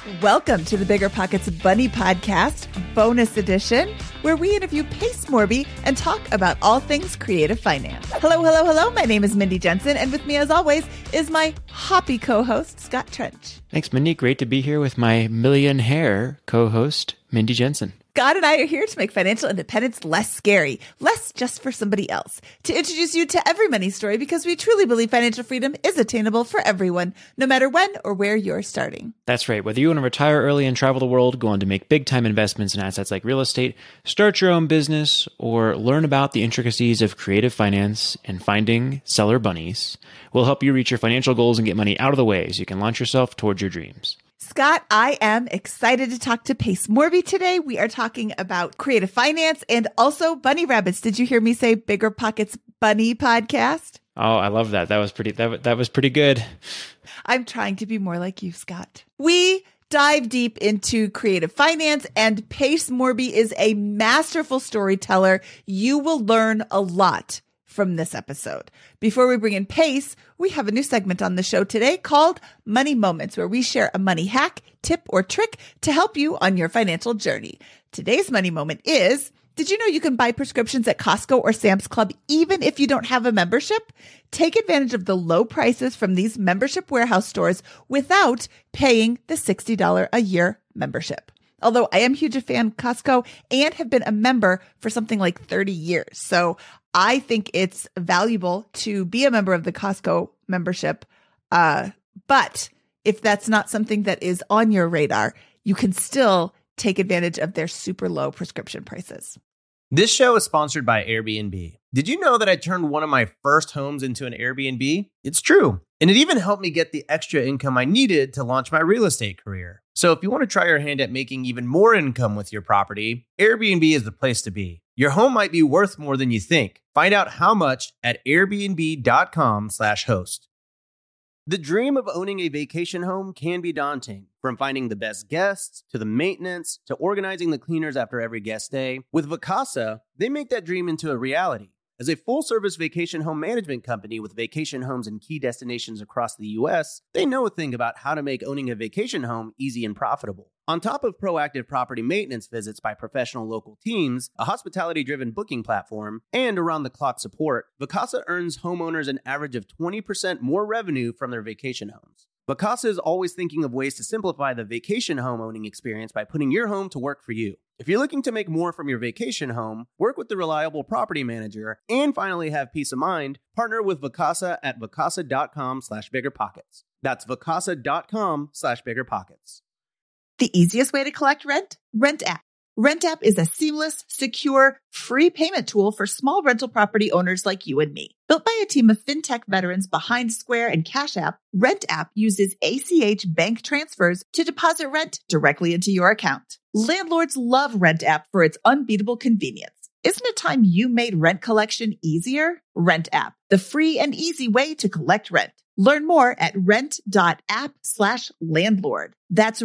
Welcome to the Bigger Pockets Bunny Podcast, bonus edition, where we interview Pace Morby and talk about all things creative finance. Hello. My name is Mindy Jensen, and with me, as always, is my hoppy co-host, Scott Trench. Thanks, Mindy. Great to be here with my million hair co-host, Mindy Jensen. Scott and I are here to make financial independence less scary, less just for somebody else, to introduce you to every money story because we truly believe financial freedom is attainable for everyone, no matter when or where you're starting. That's right. Whether you want to retire early and travel the world, go on to make big-time investments in assets like real estate, start your own business, or learn about the intricacies of creative finance and finding seller bunnies, we'll help you reach your financial goals and get money out of the way so you can launch yourself towards your dreams. Scott, I am excited to talk to Pace Morby today. We are talking about creative finance and also bunny rabbits. Did you hear me say Bigger Pockets Bunny Podcast? Oh, I love that. That was pretty good. I'm trying to be more like you, Scott. We dive deep into creative finance, and Pace Morby is a masterful storyteller. You will learn a lot from this episode. Before we bring in Pace, we have a new segment on the show today called Money Moments, where we share a money hack, tip, or trick to help you on your financial journey. Today's money moment is, did you know you can buy prescriptions at Costco or Sam's Club even if you don't have a membership? Take advantage of the low prices from these membership warehouse stores without paying the $60 a year membership. Although I am a huge fan of Costco and have been a member for something like 30 years. So I think it's valuable to be a member of the Costco membership. But if that's not something that is on your radar, you can still take advantage of their super low prescription prices. This show is sponsored by Airbnb. Did you know that I turned one of my first homes into an Airbnb? It's true. And it even helped me get the extra income I needed to launch my real estate career. So if you want to try your hand at making even more income with your property, Airbnb is the place to be. Your home might be worth more than you think. Find out how much at airbnb.com/host. The dream of owning a vacation home can be daunting. From finding the best guests, to the maintenance, to organizing the cleaners after every guest stay, with Vacasa, they make that dream into a reality. As a full-service vacation home management company with vacation homes in key destinations across the U.S., they know a thing about how to make owning a vacation home easy and profitable. On top of proactive property maintenance visits by professional local teams, a hospitality-driven booking platform, and around-the-clock support, Vacasa earns homeowners an average of 20% more revenue from their vacation homes. Vacasa is always thinking of ways to simplify the vacation home owning experience by putting your home to work for you. If you're looking to make more from your vacation home, work with the reliable property manager, and finally have peace of mind, partner with Vacasa at vacasa.com/biggerpockets. That's vacasa.com/biggerpockets. The easiest way to collect rent? RentApp. RentApp is a seamless, secure, free payment tool for small rental property owners like you and me. Built by a team of fintech veterans behind Square and Cash App, RentApp uses ACH bank transfers to deposit rent directly into your account. Landlords love RentApp for its unbeatable convenience. Isn't it time you made rent collection easier? RentApp, the free and easy way to collect rent. Learn more at rent.app/landlord. That's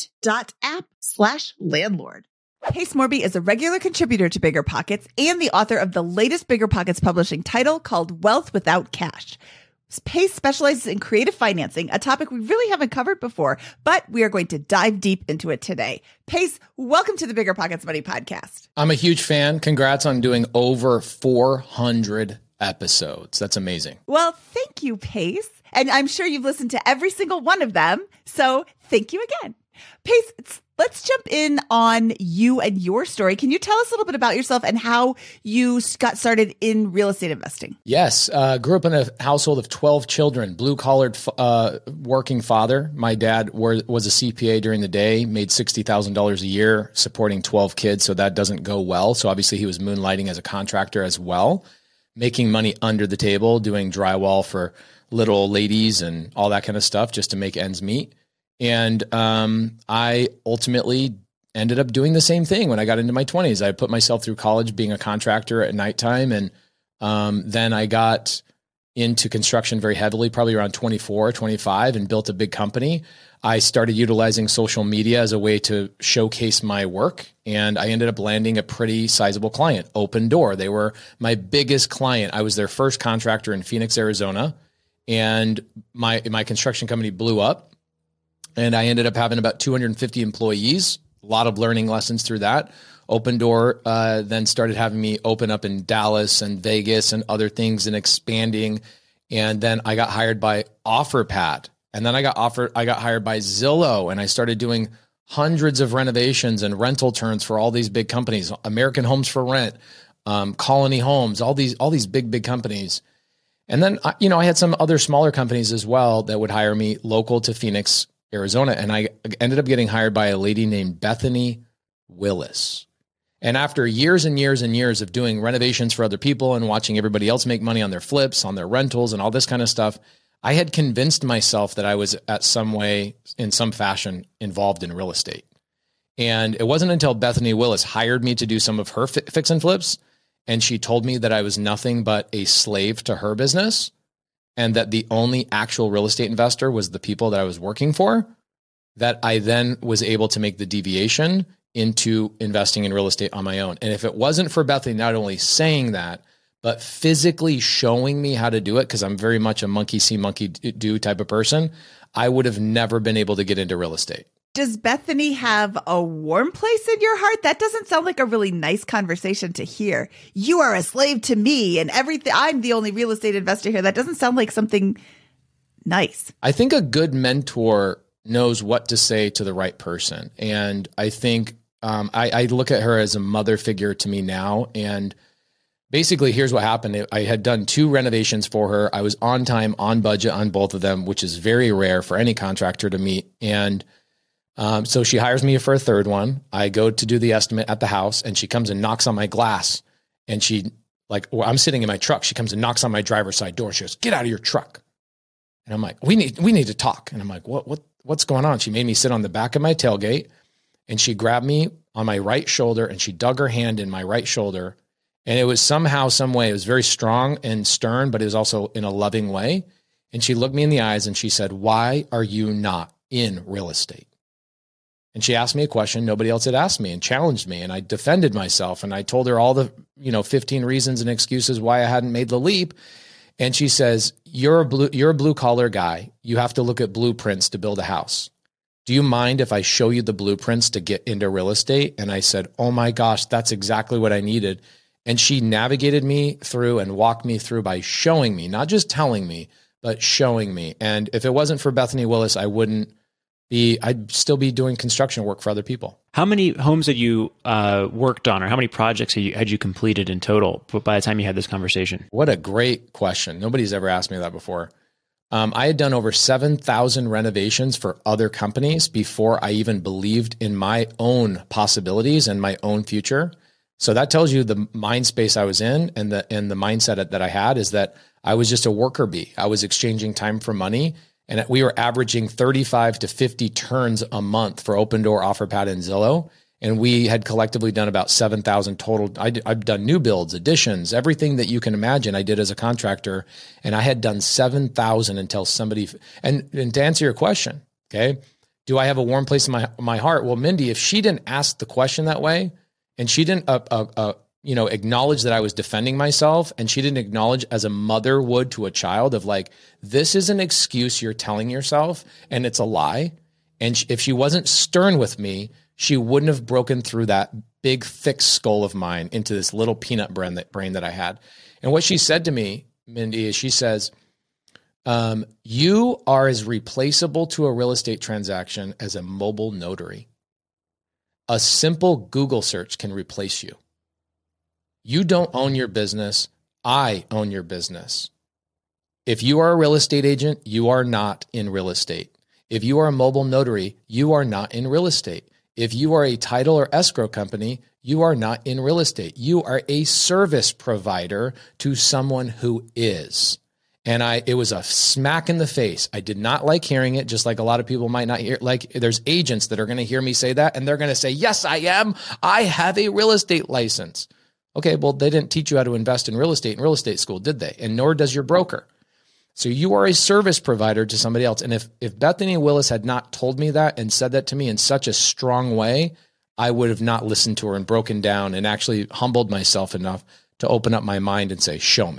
rent.app/landlord. Pace Morby is a regular contributor to Bigger Pockets and the author of the latest Bigger Pockets publishing title called Wealth Without Cash. Pace specializes in creative financing, a topic we really haven't covered before, but we are going to dive deep into it today. Pace, welcome to the Bigger Pockets Money Podcast. I'm a huge fan. Congrats on doing over 400 episodes. That's amazing. Well, thank you, Pace. And I'm sure you've listened to every single one of them. So thank you again. Pace, let's jump in on you and your story. Can you tell us a little bit about yourself and how you got started in real estate investing? Yes. Grew up in a household of 12 children, blue-collared working father. My dad was a CPA during the day, made $60,000 a year supporting 12 kids, so that doesn't go well. So obviously he was moonlighting as a contractor as well, making money under the table, doing drywall for little old ladies and all that kind of stuff just to make ends meet. And I ultimately ended up doing the same thing when I got into my 20s. I put myself through college being a contractor at nighttime. And then I got into construction very heavily, probably around 24, 25, and built a big company. I started utilizing social media as a way to showcase my work. And I ended up landing a pretty sizable client, Open Door. They were my biggest client. I was their first contractor in Phoenix, Arizona. And my construction company blew up. And I ended up having about 250 employees, a lot of learning lessons through that. Open Door then started having me open up in Dallas and Vegas and other things and expanding. And then I got hired by OfferPad. And then I got hired by Zillow, and I started doing hundreds of renovations and rental turns for all these big companies, American Homes for Rent, Colony Homes, all these big companies. And then, I had some other smaller companies as well that would hire me local to Phoenix, Arizona. And I ended up getting hired by a lady named Bethany Willis. And after years and years and years of doing renovations for other people and watching everybody else make money on their flips, on their rentals and all this kind of stuff, I had convinced myself that I was at some way, in some fashion, involved in real estate. And it wasn't until Bethany Willis hired me to do some of her fix and flips, and she told me that I was nothing but a slave to her business, and that the only actual real estate investor was the people that I was working for, that I then was able to make the deviation into investing in real estate on my own. And if it wasn't for Bethany not only saying that, but physically showing me how to do it, because I'm very much a monkey see, monkey do type of person, I would have never been able to get into real estate. Does Bethany have a warm place in your heart? That doesn't sound like a really nice conversation to hear. You are a slave to me and everything. I'm the only real estate investor here. That doesn't sound like something nice. I think a good mentor knows what to say to the right person. And I think I look at her as a mother figure to me now. And basically, here's what happened. I had done 2 renovations for her. I was on time, on budget on both of them, which is very rare for any contractor to meet. And so she hires me for a third one. I go to do the estimate at the house, and she comes and knocks on my glass. And I'm sitting in my truck. She comes and knocks on my driver's side door. She goes, "Get out of your truck." And I'm like, we need to talk. And I'm like, what's going on? She made me sit on the back of my tailgate, and she grabbed me on my right shoulder, and she dug her hand in my right shoulder. And it was somehow, some way, it was very strong and stern, but it was also in a loving way. And she looked me in the eyes and she said, "Why are you not in real estate?" And she asked me a question nobody else had asked me and challenged me. And I defended myself, and I told her all the 15 reasons and excuses why I hadn't made the leap. And she says, you're a blue collar guy. You have to look at blueprints to build a house. Do you mind if I show you the blueprints to get into real estate? And I said, oh my gosh, that's exactly what I needed. And she navigated me through and walked me through by showing me, not just telling me, but showing me. And if it wasn't for Bethany Willis, I'd still be doing construction work for other people. How many homes had you worked on, or how many projects had you completed in total by the time you had this conversation? What a great question. Nobody's ever asked me that before. I had done over 7,000 renovations for other companies before I even believed in my own possibilities and my own future. So that tells you the mind space I was in, and the mindset that I had is that I was just a worker bee. I was exchanging time for money. And we were averaging 35 to 50 turns a month for Open Door, OfferPad, and Zillow. And we had collectively done about 7,000 total. I've done new builds, additions, everything that you can imagine I did as a contractor. And I had done 7,000 until somebody, and to answer your question, okay, do I have a warm place in my heart? Well, Mindy, if she didn't ask the question that way, and she didn't acknowledge that I was defending myself, and she didn't acknowledge as a mother would to a child of like, this is an excuse you're telling yourself and it's a lie. And if she wasn't stern with me, she wouldn't have broken through that big, thick skull of mine into this little peanut brain that I had. And what she said to me, Mindy, is she says, you are as replaceable to a real estate transaction as a mobile notary. A simple Google search can replace you. You don't own your business. I own your business. If you are a real estate agent, you are not in real estate. If you are a mobile notary, you are not in real estate. If you are a title or escrow company, you are not in real estate. You are a service provider to someone who is. And it was a smack in the face. I did not like hearing it, just like a lot of people might not hear. Like there's agents that are going to hear me say that, and they're going to say, yes, I am. I have a real estate license. Okay, well, they didn't teach you how to invest in real estate school, did they? And nor does your broker. So you are a service provider to somebody else. And if Bethany Willis had not told me that and said that to me in such a strong way, I would have not listened to her and broken down and actually humbled myself enough to open up my mind and say, show me.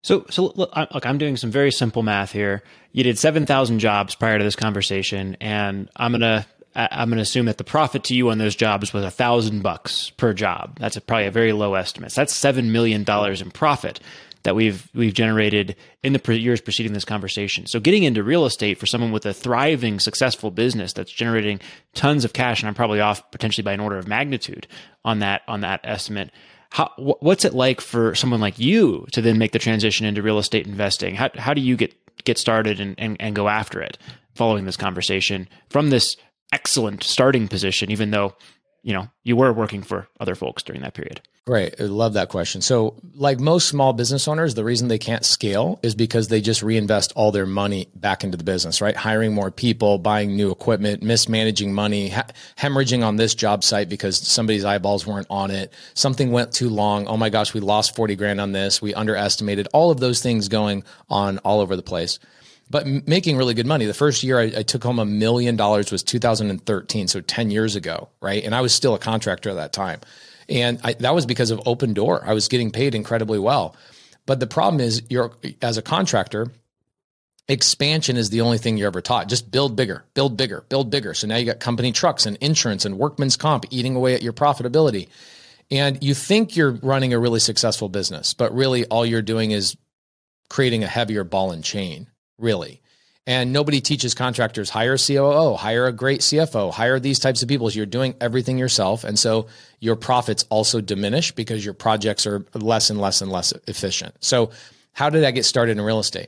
So look, I'm doing some very simple math here. You did 7,000 jobs prior to this conversation, and I'm gonna assume that the profit to you on those jobs was $1,000 per job. That's probably a very low estimate. So that's $7 million in profit that we've generated in the years preceding this conversation. So getting into real estate for someone with a thriving, successful business that's generating tons of cash, and I'm probably off potentially by an order of magnitude on that estimate. What's it like for someone like you to then make the transition into real estate investing? How do you get started and go after it following this conversation from this excellent starting position, even though, you were working for other folks during that period? Great. I love that question. So like most small business owners, the reason they can't scale is because they just reinvest all their money back into the business, right? Hiring more people, buying new equipment, mismanaging money, hemorrhaging on this job site because somebody's eyeballs weren't on it. Something went too long. Oh my gosh, we lost 40 grand on this. We underestimated all of those things going on all over the place, but making really good money. The first year I took home $1 million was 2013. So 10 years ago, right? And I was still a contractor at that time. And that was because of Opendoor. I was getting paid incredibly well. But the problem is as a contractor, expansion is the only thing you're ever taught. Just build bigger, build bigger, build bigger. So now you got company trucks and insurance and workman's comp eating away at your profitability. And you think you're running a really successful business, but really all you're doing is creating a heavier ball and chain, really. And nobody teaches contractors, hire a COO, hire a great CFO, hire these types of people. So you're doing everything yourself. And so your profits also diminish because your projects are less and less and less efficient. So how did I get started in real estate?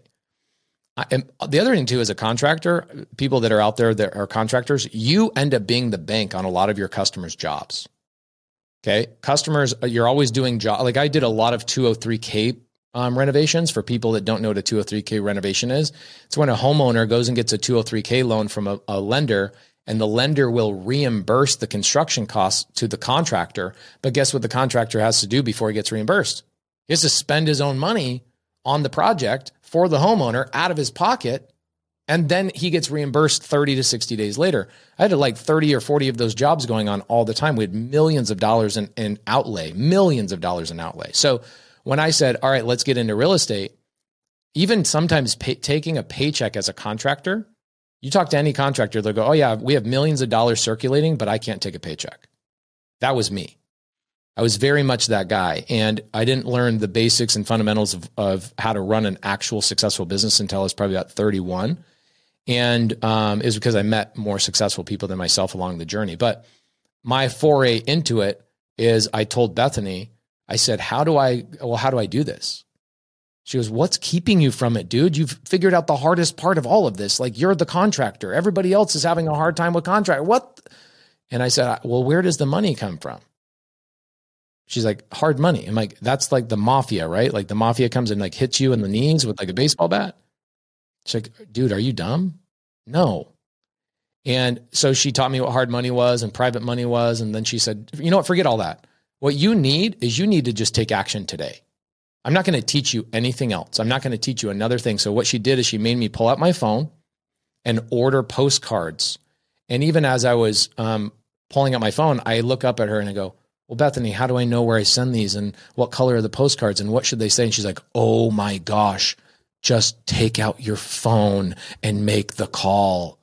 And the other thing too, as a contractor, people that are out there that are contractors, you end up being the bank on a lot of your customers' jobs. Okay. Customers, you're always doing like I did a lot of 203K renovations. For people that don't know what a 203K renovation is, it's when a homeowner goes and gets a 203K loan from a lender, and the lender will reimburse the construction costs to the contractor. But guess what the contractor has to do before he gets reimbursed? He has to spend his own money on the project for the homeowner out of his pocket, and then he gets reimbursed 30 to 60 days later. I had like 30 or 40 of those jobs going on all the time. We had millions of dollars in outlay, millions of dollars in outlay. So when I said, all right, let's get into real estate, even sometimes taking a paycheck as a contractor, you talk to any contractor, they'll go, oh yeah, we have millions of dollars circulating, but I can't take a paycheck. That was me. I was very much that guy. And I didn't learn the basics and fundamentals of how to run an actual successful business until I was probably about 31. And it was because I met more successful people than myself along the journey. But my foray into it is I told Bethany, I said, how do I do this? She goes, what's keeping you from it, dude? You've figured out the hardest part of all of this. Like, you're the contractor. Everybody else is having a hard time with contract. What? And I said, well, where does the money come from? She's like, hard money. I'm like, that's like the mafia, right? Like the mafia comes and like hits you in the knees with like a baseball bat. She's like, dude, are you dumb? No. And so she taught me what hard money was and private money was. And then she said, you know what, forget all that. What you need to just take action today. I'm not going to teach you anything else. I'm not going to teach you another thing. So what she did is she made me pull out my phone and order postcards. And even as I was pulling out my phone, I look up at her and I go, well, Bethany, how do I know where I send these and what color are the postcards and what should they say? And she's like, oh my gosh, just take out your phone and make the call.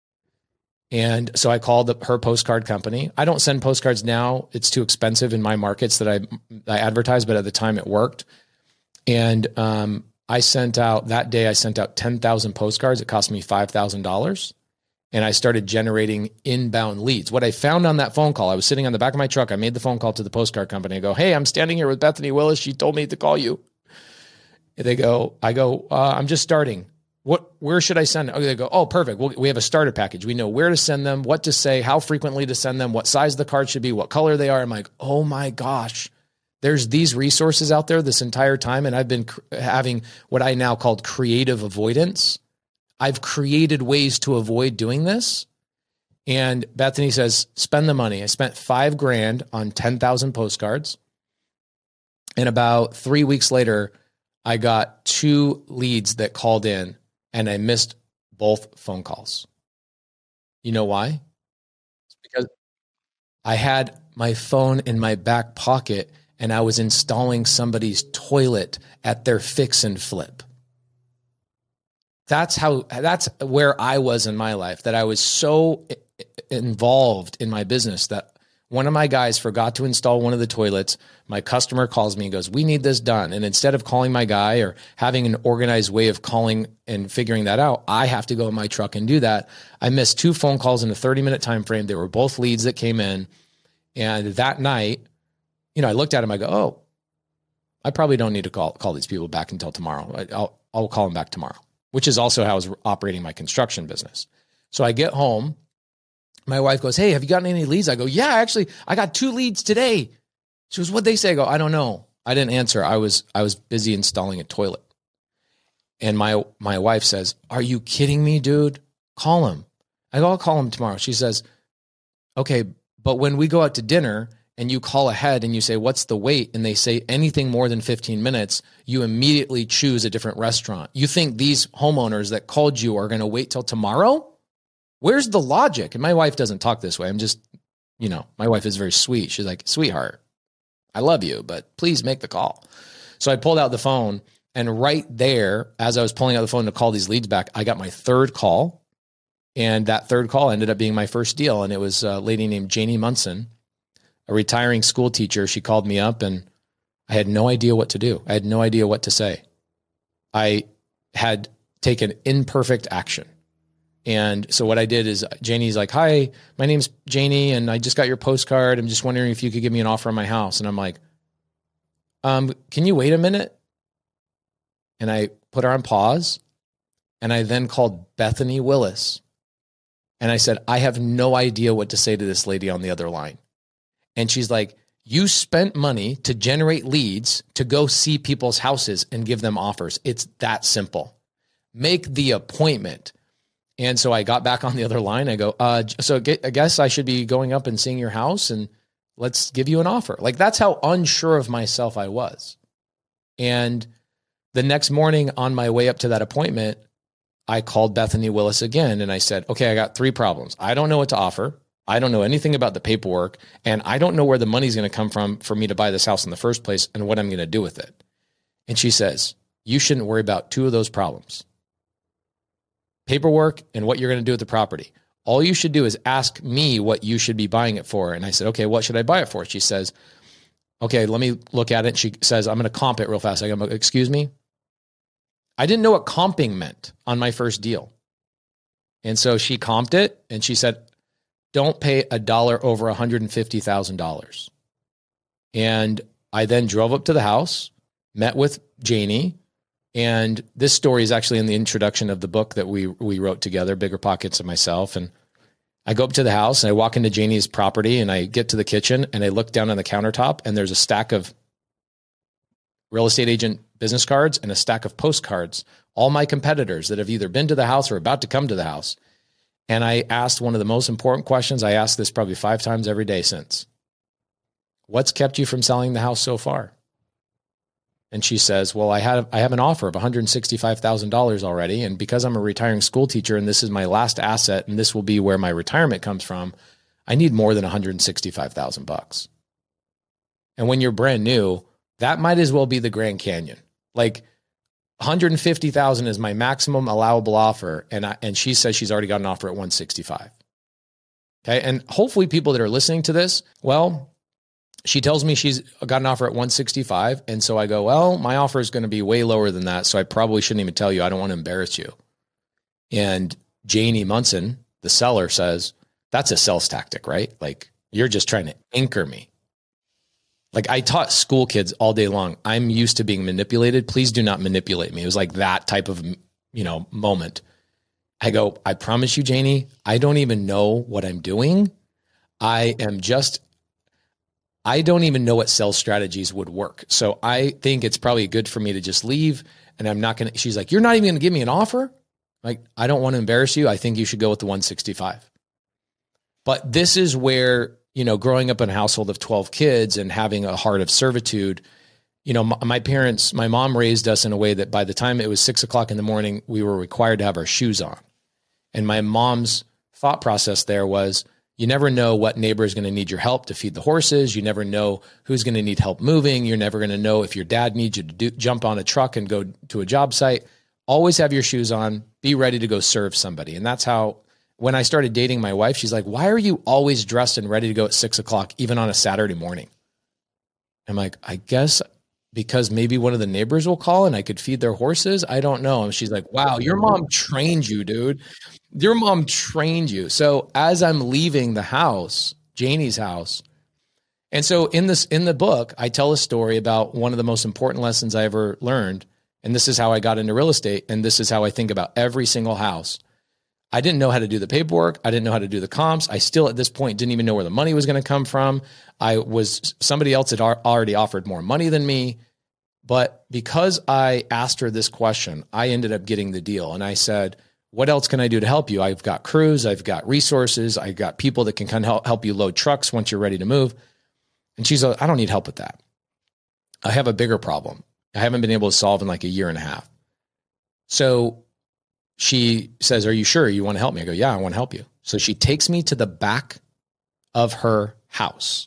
And so I called her postcard company. I don't send postcards now. It's too expensive in my markets that I advertise, but at the time it worked. And I sent out 10,000 postcards. It cost me $5,000. And I started generating inbound leads. What I found on that phone call, I was sitting on the back of my truck. I made the phone call to the postcard company. I go, hey, I'm standing here with Bethany Willis. She told me to call you. And I go, I'm just starting. Where should I send it? Oh, they go, oh, perfect. We have a starter package. We know where to send them, what to say, how frequently to send them, what size the card should be, what color they are. I'm like, oh my gosh, there's these resources out there this entire time. And I've been having what I now called creative avoidance. I've created ways to avoid doing this. And Bethany says, spend the money. I spent $5,000 on 10,000 postcards. And about 3 weeks later, I got 2 leads that called in. And I missed both phone calls. You know why? It's because I had my phone in my back pocket and I was installing somebody's toilet at their fix and flip. That's where I was in my life, that I was so involved in my business that one of my guys forgot to install one of the toilets. My customer calls me and goes, we need this done. And instead of calling my guy or having an organized way of calling and figuring that out, I have to go in my truck and do that. I missed 2 phone calls in a 30-minute time frame. They were both leads that came in. And that night, I looked at him, I go, oh, I probably don't need to call these people back until tomorrow. I'll call them back tomorrow, which is also how I was operating my construction business. So I get home. My wife goes, hey, have you gotten any leads? I go, yeah, actually, I got 2 leads today. She goes, what'd they say? I go, I don't know. I didn't answer. I was busy installing a toilet. And my wife says, are you kidding me, dude? Call him. I go, I'll call him tomorrow. She says, okay, but when we go out to dinner and you call ahead and you say, what's the wait? And they say anything more than 15 minutes, you immediately choose a different restaurant. You think these homeowners that called you are going to wait till tomorrow? Where's the logic? And my wife doesn't talk this way. I'm just, my wife is very sweet. She's like, sweetheart, I love you, but please make the call. So I pulled out the phone, and right there, as I was pulling out the phone to call these leads back, I got my 3rd call. And that 3rd call ended up being my first deal. And it was a lady named Janie Munson, a retiring school teacher. She called me up and I had no idea what to do. I had no idea what to say. I had taken imperfect action. And so what I did is Janie's like, hi, my name's Janie and I just got your postcard. I'm just wondering if you could give me an offer on my house. And I'm like, can you wait a minute? And I put her on pause. And I then called Bethany Willis. And I said, I have no idea what to say to this lady on the other line. And she's like, you spent money to generate leads to go see people's houses and give them offers. It's that simple. Make the appointment. And so I got back on the other line. I go, so I guess I should be going up and seeing your house and let's give you an offer. Like, that's how unsure of myself I was. And the next morning on my way up to that appointment, I called Bethany Willis again. And I said, okay, I got 3 problems. I don't know what to offer. I don't know anything about the paperwork. And I don't know where the money's going to come from for me to buy this house in the first place and what I'm going to do with it. And she says, you shouldn't worry about 2 of those problems. Paperwork and what you're going to do with the property. All you should do is ask me what you should be buying it for. And I said, okay, what should I buy it for? She says, okay, let me look at it. She says, I'm going to comp it real fast. I go, excuse me? I didn't know what comping meant on my first deal. And so she comped it and she said, don't pay $1 over $150,000. And I then drove up to the house, met with Janie. And this story is actually in the introduction of the book that we wrote together, Bigger Pockets, and myself. And I go up to the house and I walk into Janie's property and I get to the kitchen and I look down on the countertop and there's a stack of real estate agent business cards and a stack of postcards, all my competitors that have either been to the house or about to come to the house. And I asked one of the most important questions. I asked this probably 5 times every day since. What's kept you from selling the house so far? And she says, well, I have an offer of $165,000 already. And because I'm a retiring school teacher and this is my last asset and this will be where my retirement comes from, I need more than $165,000. And when you're brand new, that might as well be the Grand Canyon. Like $150,000 is my maximum allowable offer. And she says she's already got an offer at $165,000. Okay. And hopefully people that are listening to this, well, she tells me she's got an offer at $165,000. And so I go, well, my offer is going to be way lower than that. So I probably shouldn't even tell you. I don't want to embarrass you. And Janie Munson, the seller, says, that's a sales tactic, right? Like, you're just trying to anchor me. Like, I taught school kids all day long. I'm used to being manipulated. Please do not manipulate me. It was like that type of, moment. I go, I promise you, Janie, I don't even know what I'm doing. I don't even know what sales strategies would work. So I think it's probably good for me to just leave. And I'm not going to, she's like, you're not even going to give me an offer? Like, I don't want to embarrass you. I think you should go with the 165. But this is where, growing up in a household of 12 kids and having a heart of servitude, my mom raised us in a way that by the time it was 6:00 in the morning, we were required to have our shoes on. And my mom's thought process there was, You never know what neighbor is going to need your help to feed the horses. You never know who's going to need help moving. You're never going to know if your dad needs you to jump on a truck and go to a job site. Always have your shoes on. Be ready to go serve somebody. And that's how, when I started dating my wife, she's like, why are you always dressed and ready to go at 6 o'clock, even on a Saturday morning? I'm like, I guess because maybe one of the neighbors will call and I could feed their horses. I don't know. And she's like, wow, your mom trained you, dude. Your mom trained you. So as I'm leaving the house, Janie's house, and so in the book, I tell a story about one of the most important lessons I ever learned. And this is how I got into real estate. And this is how I think about every single house. I didn't know how to do the paperwork. I didn't know how to do the comps. I still, at this point, didn't even know where the money was going to come from. Somebody else had already offered more money than me. But because I asked her this question, I ended up getting the deal. And I said, what else can I do to help you? I've got crews. I've got resources. I've got people that can kind of help you load trucks once you're ready to move. And she's like, I don't need help with that. I have a bigger problem. I haven't been able to solve in like a year and a half. So she says, are you sure you want to help me? I go, yeah, I want to help you. So she takes me to the back of her house.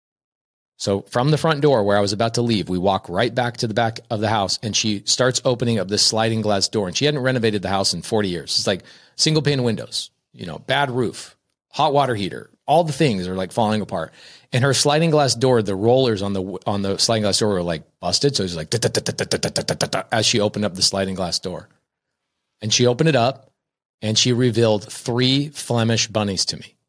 So from the front door where I was about to leave, we walk right back to the back of the house, and she starts opening up this sliding glass door. And she hadn't renovated the house in 40 years. It's like single pane windows, bad roof, hot water heater, all the things are like falling apart. And her sliding glass door, the rollers on the sliding glass door were like busted. So it was like as she opened up the sliding glass door. And she opened it up and she revealed 3 Flemish bunnies to me.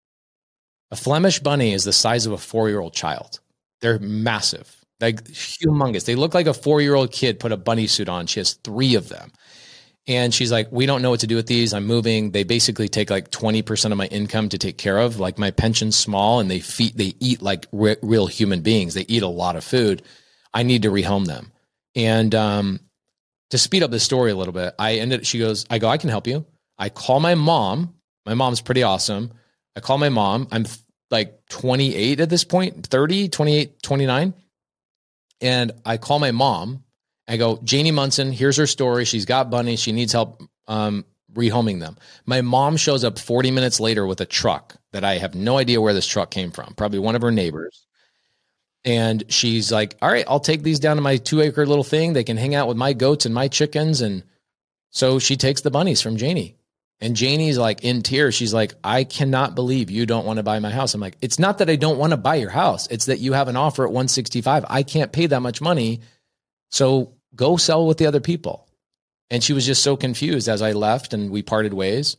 A Flemish bunny is the size of a 4-year-old child. They're massive, like humongous. They look like a 4-year-old kid put a bunny suit on. She has 3 of them. And she's like, we don't know what to do with these. I'm moving. They basically take like 20% of my income to take care of. Like my pension's small and they eat like real human beings. They eat a lot of food. I need to rehome them. And to speed up the story a little bit, I go, I can help you. I call my mom. My mom's pretty awesome. I call my mom. I'm like 28 at this point, 30, 28, 29. And I call my mom. I go, Janie Munson, here's her story. She's got bunnies. She needs help rehoming them. My mom shows up 40 minutes later with a truck that I have no idea where this truck came from, probably one of her neighbors. And she's like, all right, I'll take these down to my 2-acre little thing. They can hang out with my goats and my chickens. And so she takes the bunnies from Janie. And Janie's like in tears. She's like, I cannot believe you don't want to buy my house. I'm like, it's not that I don't want to buy your house. It's that you have an offer at 165. I can't pay that much money. So go sell with the other people. And she was just so confused as I left and we parted ways.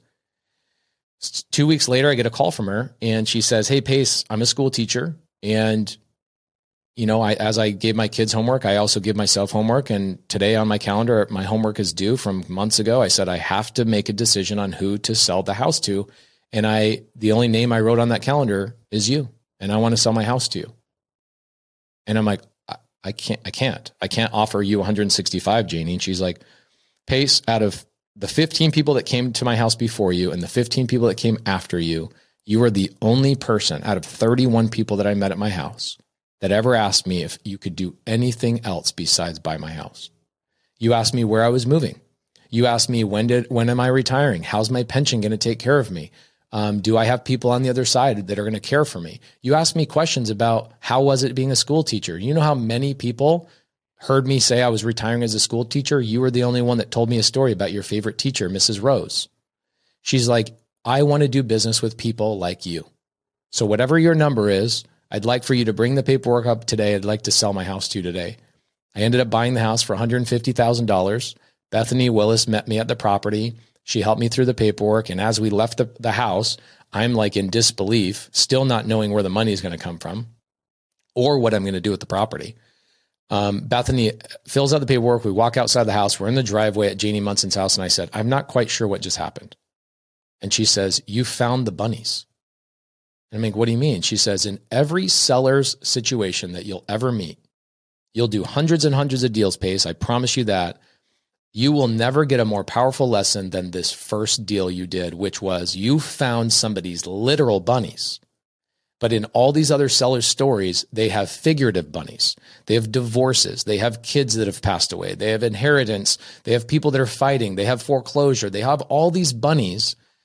2 weeks later, I get a call from her and she says, hey, Pace, I'm a school teacher. And, as I gave my kids homework, I also give myself homework. And today on my calendar, my homework is due from months ago. I said, I have to make a decision on who to sell the house to. And the only name I wrote on that calendar is you. And I want to sell my house to you. And I'm like, I can't offer you 165, Janie. And she's like, Pace, out of the 15 people that came to my house before you and the 15 people that came after you, you are the only person out of 31 people that I met at my house that ever asked me if you could do anything else besides buy my house. You asked me where I was moving. You asked me, when am I retiring? How's my pension going to take care of me? Do I have people on the other side that are going to care for me? You asked me questions about how was it being a school teacher? You know how many people heard me say I was retiring as a school teacher? You were the only one that told me a story about your favorite teacher, Mrs. Rose. She's like, I want to do business with people like you. So whatever your number is, I'd like for you to bring the paperwork up today. I'd like to sell my house to you today. I ended up buying the house for $150,000. Bethany Willis met me at the property. She helped me through the paperwork. And as we left the house, I'm like in disbelief, still not knowing where the money is going to come from or what I'm going to do with the property. Bethany fills out the paperwork. We walk outside the house. We're in the driveway at Janie Munson's house. And I said, I'm not quite sure what just happened. And she says, you found the bunnies. And I'm like, what do you mean? She says, in every seller's situation that you'll ever meet, you'll do hundreds and hundreds of deals, Pace. I promise you that. You will never get a more powerful lesson than this first deal you did, which was you found somebody's literal bunnies. But in all these other sellers' stories, they have figurative bunnies. They have divorces. They have kids that have passed away. They have inheritance. They have people that are fighting. They have foreclosure. They have all these bunnies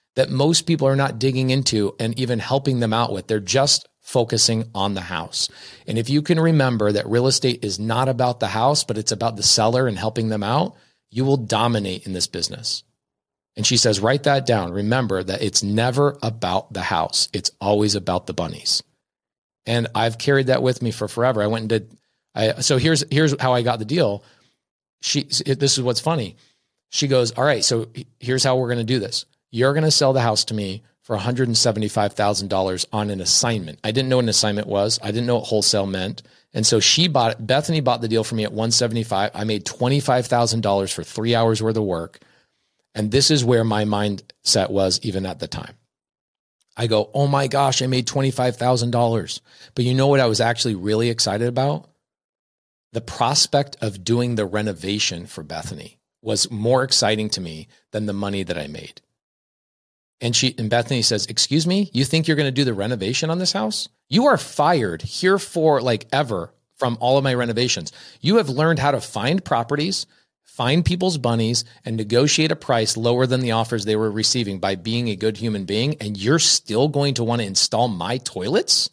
that most people are not digging into and even helping them out with. They're just focusing on the house. And if you can remember that real estate is not about the house, but it's about the seller and helping them out, you will dominate in this business. And she says, write that down. Remember that it's never about the house. It's always about the bunnies. And I've carried that with me for forever. I went and did, so here's how I got the deal. This is what's funny. She goes, all right, so here's how we're going to do this. You're going to sell the house to me for $175,000 on an assignment. I didn't know what an assignment was. I didn't know what wholesale meant. And so Bethany bought the deal for me at $175,000. I made $25,000 for 3 hours worth of work. And this is where my mindset was even at the time. I go, oh my gosh, I made $25,000. But you know what I was actually really excited about? The prospect of doing the renovation for Bethany was more exciting to me than the money that I made. And Bethany says, excuse me, you think you're going to do the renovation on this house? You are fired here for ever from all of my renovations. You have learned how to find properties, find people's bunnies, and negotiate a price lower than the offers they were receiving by being a good human being. And you're still going to want to install my toilets?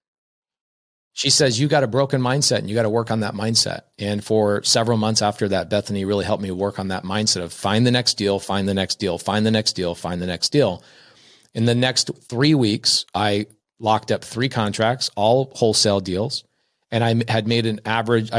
She says, you got a broken mindset and you got to work on that mindset. And for several months after that, Bethany really helped me work on that mindset of find the next deal, find the next deal, find the next deal, find the next deal. In the next 3 weeks, I locked up 3 contracts, all wholesale deals. And I had made an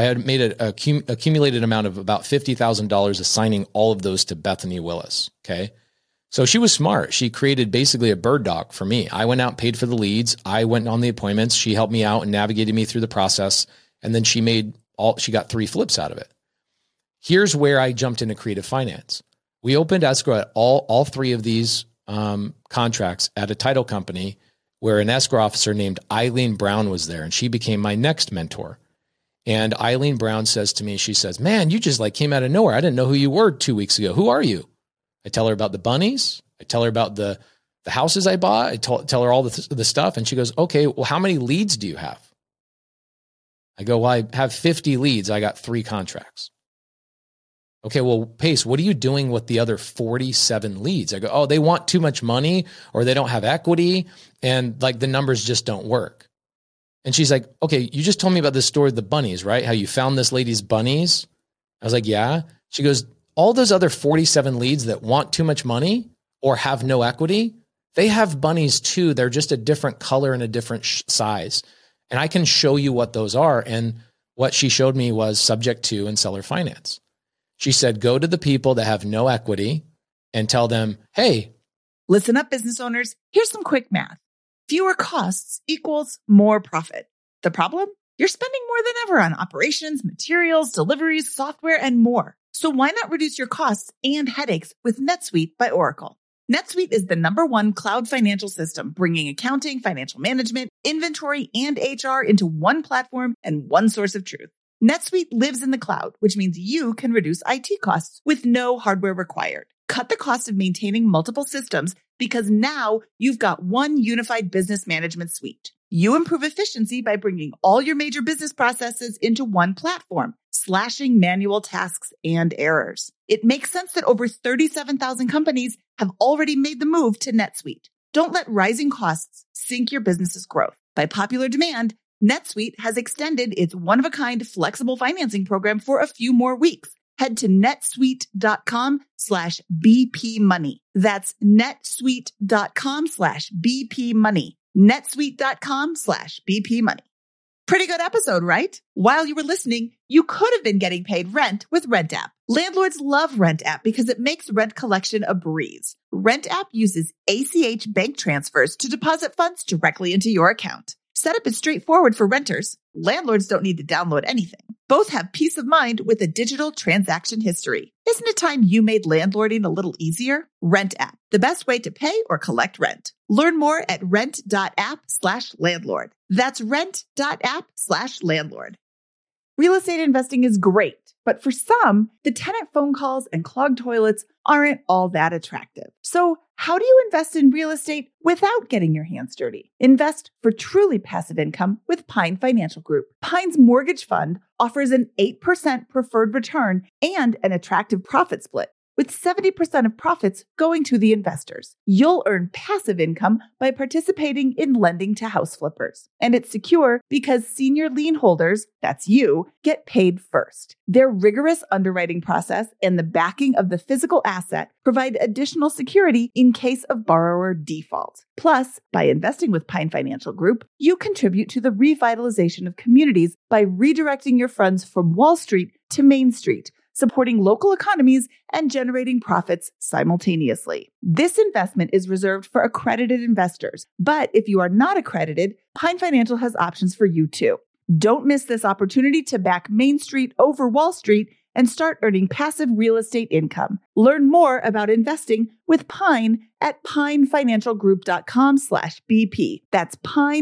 accumulated amount of about $50,000 assigning all of those to Bethany Willis. Okay. So she was smart. She created basically a bird dog for me. I went out and paid for the leads. I went on the appointments. She helped me out and navigated me through the process. And then she got 3 flips out of it. Here's where I jumped into creative finance. We opened escrow at all 3 of these contracts at a title company where an escrow officer named Eileen Brown was there. And she became my next mentor. And Eileen Brown says to me, she says, man, you just came out of nowhere. I didn't know who you were 2 weeks ago. Who are you? I tell her about the bunnies. I tell her about the houses I bought. I tell her all the stuff. And she goes, okay, well, how many leads do you have? I go, well, I have 50 leads. I got 3 contracts. Okay, well, Pace, what are you doing with the other 47 leads? I go, oh, they want too much money or they don't have equity. And the numbers just don't work. And she's like, okay, you just told me about this story of the bunnies, right? How you found this lady's bunnies. I was like, yeah. She goes, all those other 47 leads that want too much money or have no equity, they have bunnies too. They're just a different color and a different size. And I can show you what those are. And what she showed me was subject to and seller finance. She said, go to the people that have no equity and tell them, hey, listen up, business owners. Here's some quick math. Fewer costs equals more profit. The problem? You're spending more than ever on operations, materials, deliveries, software, and more. So why not reduce your costs and headaches with NetSuite by Oracle? NetSuite is the #1 cloud financial system, bringing accounting, financial management, inventory, and HR into one platform and one source of truth. NetSuite lives in the cloud, which means you can reduce IT costs with no hardware required. Cut the cost of maintaining multiple systems because now you've got one unified business management suite. You improve efficiency by bringing all your major business processes into one platform, slashing manual tasks and errors. It makes sense that over 37,000 companies have already made the move to NetSuite. Don't let rising costs sink your business's growth. By popular demand, NetSuite has extended its one-of-a-kind flexible financing program for a few more weeks. Head to netsuite.com/BPmoney. That's netsuite.com/BPmoney. netsuite.com/BPmoney. Pretty good episode, right? While you were listening, you could have been getting paid rent with RentApp. Landlords love RentApp because it makes rent collection a breeze. RentApp uses ACH bank transfers to deposit funds directly into your account. Setup is straightforward for renters. Landlords don't need to download anything. Both have peace of mind with a digital transaction history. Isn't it time you made landlording a little easier? RentApp, the best way to pay or collect rent. Learn more at rent.app/landlord. That's rent.app/landlord. Real estate investing is great, but for some, the tenant phone calls and clogged toilets aren't all that attractive. So how do you invest in real estate without getting your hands dirty? Invest for truly passive income with Pine Financial Group. Pine's mortgage fund offers an 8% preferred return and an attractive profit split. with 70% of profits going to the investors. You'll earn passive income by participating in lending to house flippers. And it's secure because senior lien holders, that's you, get paid first. Their rigorous underwriting process and the backing of the physical asset provide additional security in case of borrower default. Plus, by investing with Pine Financial Group, you contribute to the revitalization of communities by redirecting your funds from Wall Street to Main Street, supporting local economies and generating profits simultaneously. This investment is reserved for accredited investors, but if you are not accredited, Pine Financial has options for you too. Don't miss this opportunity to back Main Street over Wall Street and start earning passive real estate income. Learn more about investing with Pine at pinefinancialgroup.com/BP. That's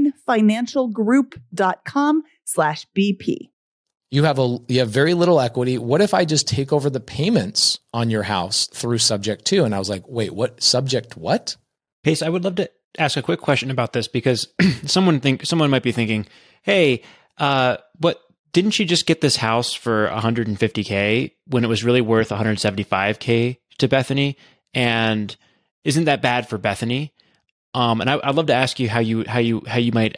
pinefinancialgroup.com/BP. You have very little equity. What if I just take over the payments on your house through Subject 2? And I was like, wait, what? Subject what? Pace, I would love to ask a quick question about this because someone might be thinking, hey, but didn't she just get this house for $150K when it was really worth $175K to Bethany? And isn't that bad for Bethany? And I'd love to ask you how you might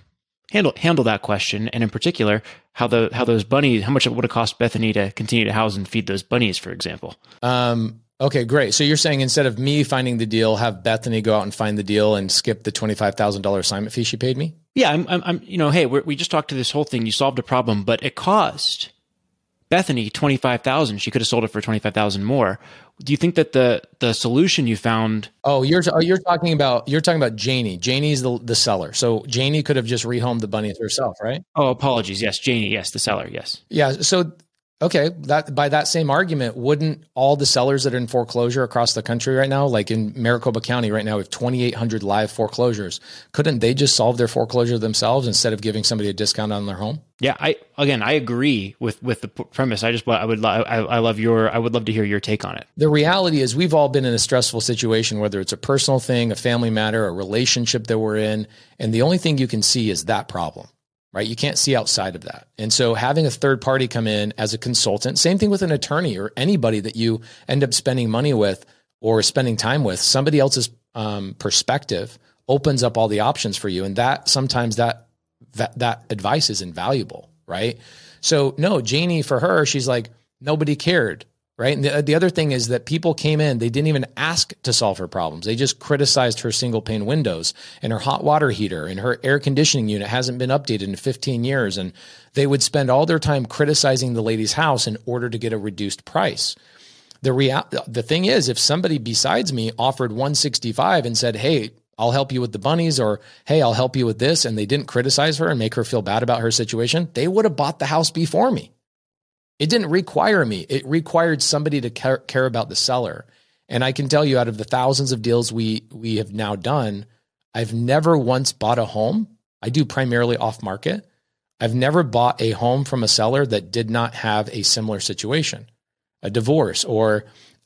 handle that question, and in particular, how those bunnies, how much it would have cost Bethany to continue to house and feed those bunnies, for example. Okay, great. So you're saying instead of me finding the deal, have Bethany go out and find the deal and skip the $25,000 assignment fee she paid me? Yeah, I'm hey, we just talked to this whole thing. You solved a problem, but it cost Bethany $25,000. She could have sold it for $25,000 more. Do you think that the solution you found? Oh, you're talking about Janie. Janie's the seller. So Janie could have just rehomed the bunnies herself, right? Oh, apologies. Yes, Janie. Yes, the seller. Yes. Yeah. So okay, that by that same argument, wouldn't all the sellers that are in foreclosure across the country right now, like in Maricopa County right now, we have 2,800 live foreclosures. Couldn't they just solve their foreclosure themselves instead of giving somebody a discount on their home? Yeah, I agree with the premise. I would love to hear your take on it. The reality is we've all been in a stressful situation, whether it's a personal thing, a family matter, a relationship that we're in, and the only thing you can see is that problem. Right? You can't see outside of that. And so having a third party come in as a consultant, same thing with an attorney or anybody that you end up spending money with or spending time with, somebody else's perspective opens up all the options for you. And that sometimes that advice is invaluable, right? So no, Janie, for her, she's like, nobody cared. Right. And the other thing is that people came in, they didn't even ask to solve her problems. They just criticized her single pane windows and her hot water heater and her air conditioning unit hasn't been updated in 15 years. And they would spend all their time criticizing the lady's house in order to get a reduced price. The thing is, if somebody besides me offered $165 and said, hey, I'll help you with the bunnies, or hey, I'll help you with this, and they didn't criticize her and make her feel bad about her situation, they would have bought the house before me. It didn't require me. It required somebody to care about the seller. And I can tell you, out of the thousands of deals we have now done, I've never once bought a home. I do primarily off market. I've never bought a home from a seller that did not have a similar situation, a divorce, or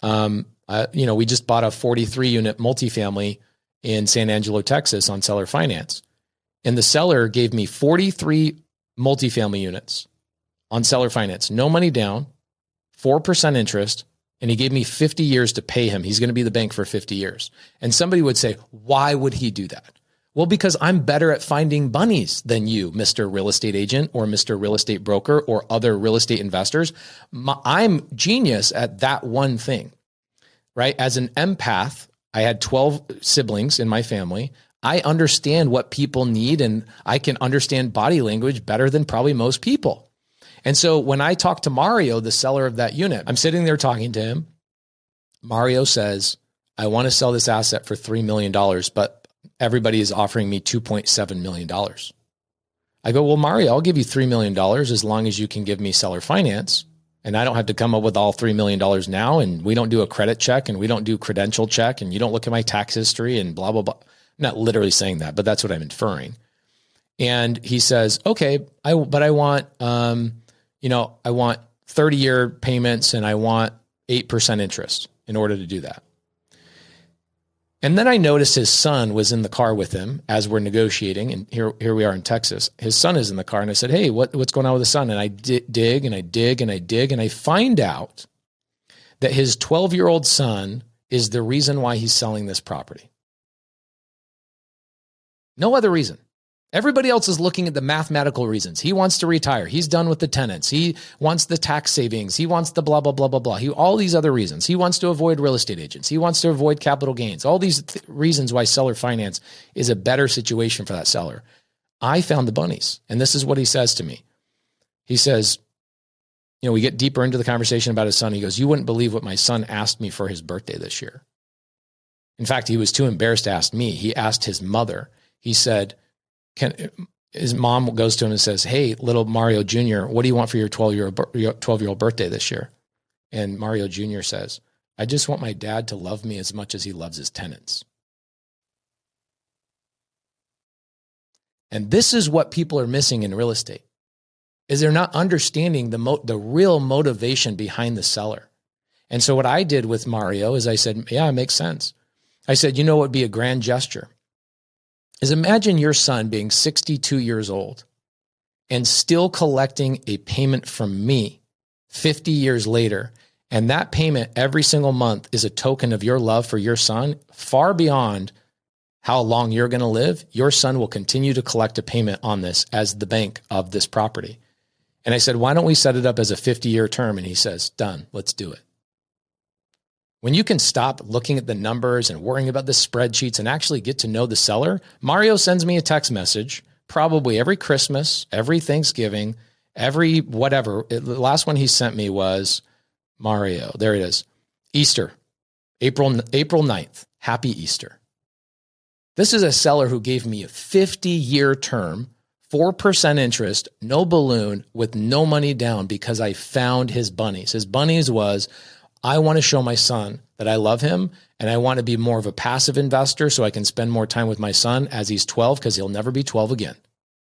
we just bought a 43 unit multifamily in San Angelo, Texas on seller finance. And the seller gave me 43 multifamily units on seller finance, no money down, 4% interest, and he gave me 50 years to pay him. He's going to be the bank for 50 years. And somebody would say, why would he do that? Well, because I'm better at finding bunnies than you, Mr. Real Estate Agent or Mr. Real Estate Broker or other real estate investors. I'm genius at that one thing, right? As an empath, I had 12 siblings in my family. I understand what people need, and I can understand body language better than probably most people. And so when I talk to Mario, the seller of that unit, I'm sitting there talking to him. Mario says, I want to sell this asset for $3 million, but everybody is offering me $2.7 million. I go, well, Mario, I'll give you $3 million as long as you can give me seller finance. And I don't have to come up with all $3 million now. And we don't do a credit check and we don't do credential check. And you don't look at my tax history and blah, blah, blah. I'm not literally saying that, but that's what I'm inferring. And he says, okay, I want, I want 30-year payments and I want 8% interest in order to do that. And then I noticed his son was in the car with him as we're negotiating. And here we are in Texas. His son is in the car. And I said, hey, what's going on with the son? And I dig and I dig and I dig. And I find out that his 12-year-old son is the reason why he's selling this property. No other reason. Everybody else is looking at the mathematical reasons. He wants to retire. He's done with the tenants. He wants the tax savings. He wants the blah, blah, blah, blah, blah. All these other reasons. He wants to avoid real estate agents. He wants to avoid capital gains. All these reasons why seller finance is a better situation for that seller. I found the bunnies. And this is what he says to me. He says, we get deeper into the conversation about his son. He goes, you wouldn't believe what my son asked me for his birthday this year. In fact, he was too embarrassed to ask me. He asked his mother. He said, his mom goes to him and says, hey, little Mario Jr., what do you want for your 12-year-old birthday this year? And Mario Jr. says, I just want my dad to love me as much as he loves his tenants. And this is what people are missing in real estate, is they're not understanding the real motivation behind the seller. And so what I did with Mario is I said, yeah, it makes sense. I said, what would be a grand gesture? Is imagine your son being 62 years old and still collecting a payment from me 50 years later. And that payment every single month is a token of your love for your son, far beyond how long you're going to live. Your son will continue to collect a payment on this as the bank of this property. And I said, why don't we set it up as a 50-year term? And he says, done, let's do it. When you can stop looking at the numbers and worrying about the spreadsheets and actually get to know the seller, Mario sends me a text message probably every Christmas, every Thanksgiving, every whatever. The last one he sent me was Mario. There it is. Easter, April 9th. Happy Easter. This is a seller who gave me a 50-year term, 4% interest, no balloon, with no money down because I found his bunnies. His bunnies was, I want to show my son that I love him and I want to be more of a passive investor so I can spend more time with my son as he's 12 because he'll never be 12 again.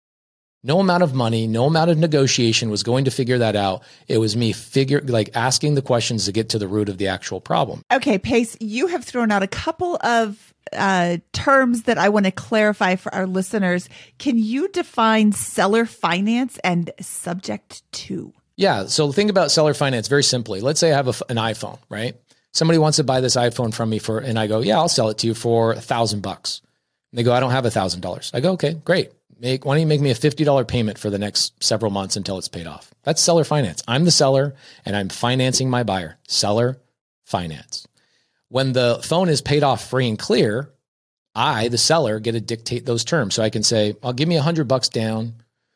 No amount of money, no amount of negotiation was going to figure that out. It was me asking the questions to get to the root of the actual problem. Okay, Pace, you have thrown out a couple of terms that I want to clarify for our listeners. Can you define seller finance and subject to? Yeah. So think about seller finance very simply. Let's say I have an iPhone, right? Somebody wants to buy this iPhone from me and I go, yeah, I'll sell it to you for $1,000. They go, I don't have $1,000. I go, okay, great. Why don't you make me a $50 payment for the next several months until it's paid off? That's seller finance. I'm the seller and I'm financing my buyer. Seller finance. When the phone is paid off free and clear, I, the seller, get to dictate those terms. So I can say, I'll give me $100 down.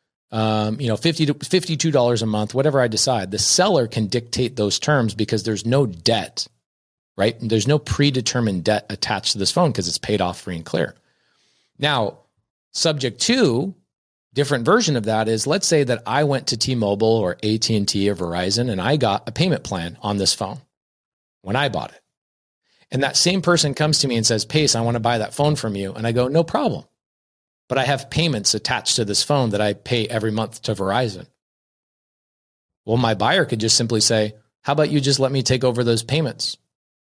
$52 a month, whatever I decide. The seller can dictate those terms because there's no debt, right? There's no predetermined debt attached to this phone because it's paid off free and clear. Now, subject to, different version of that is, let's say that I went to T-Mobile or AT&T or Verizon and I got a payment plan on this phone when I bought it. And that same person comes to me and says, Pace, I want to buy that phone from you. And I go, no problem. But I have payments attached to this phone that I pay every month to Verizon. Well, my buyer could just simply say, how about you just let me take over those payments?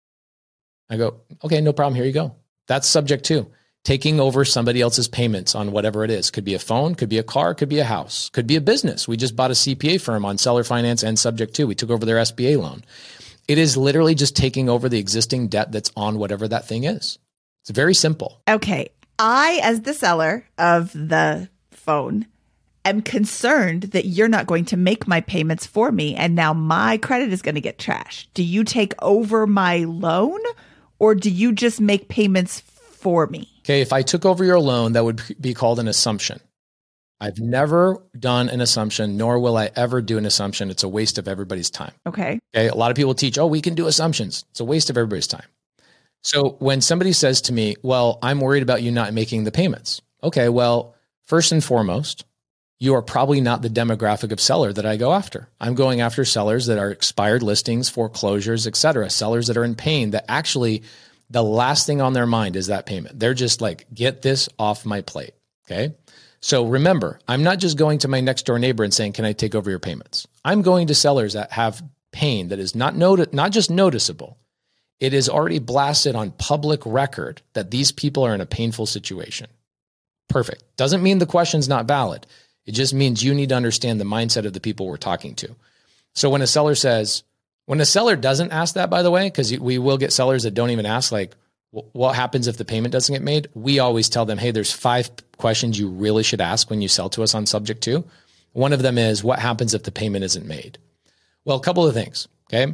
I go, okay, no problem. Here you go. That's subject to taking over somebody else's payments on whatever it is. Could be a phone, could be a car, could be a house, could be a business. We just bought a CPA firm on seller finance and subject to. We took over their SBA loan. It is literally just taking over the existing debt that's on whatever that thing is. It's very simple. Okay. I, as the seller of the phone, am concerned that you're not going to make my payments for me, and now my credit is going to get trashed. Do you take over my loan, or do you just make payments for me? Okay, if I took over your loan, that would be called an assumption. I've never done an assumption, nor will I ever do an assumption. It's a waste of everybody's time. Okay. A lot of people teach, we can do assumptions. It's a waste of everybody's time. So when somebody says to me, well, I'm worried about you not making the payments. Okay, well, first and foremost, you are probably not the demographic of seller that I go after. I'm going after sellers that are expired listings, foreclosures, et cetera, sellers that are in pain, that actually the last thing on their mind is that payment. They're just like, get this off my plate, okay? So remember, I'm not just going to my next door neighbor and saying, can I take over your payments? I'm going to sellers that have pain that is not just noticeable. It is already blasted on public record that these people are in a painful situation. Perfect. Doesn't mean the question's not valid. It just means you need to understand the mindset of the people we're talking to. So when a seller says, When a seller doesn't ask that, by the way, because we will get sellers that don't even ask, like, what happens if the payment doesn't get made? We always tell them, hey, there's 5 questions you really should ask when you sell to us on subject to. One of them is, what happens if the payment isn't made? Well, a couple of things, okay?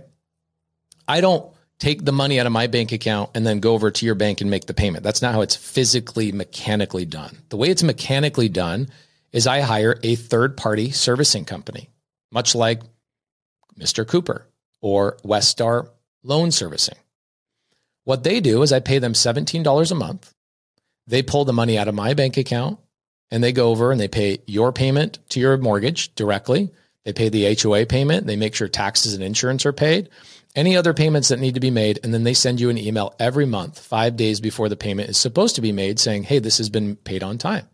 I don't take the money out of my bank account and then go over to your bank and make the payment. That's not how it's physically, mechanically done. The way it's mechanically done is I hire a third-party servicing company, much like Mr. Cooper or Westar Loan Servicing. What they do is I pay them $17 a month. They pull the money out of my bank account and they go over and they pay your payment to your mortgage directly. They pay the HOA payment. They make sure taxes and insurance are paid, any other payments that need to be made. And then they send you an email every month, 5 days before the payment is supposed to be made, saying, hey, this has been paid on time.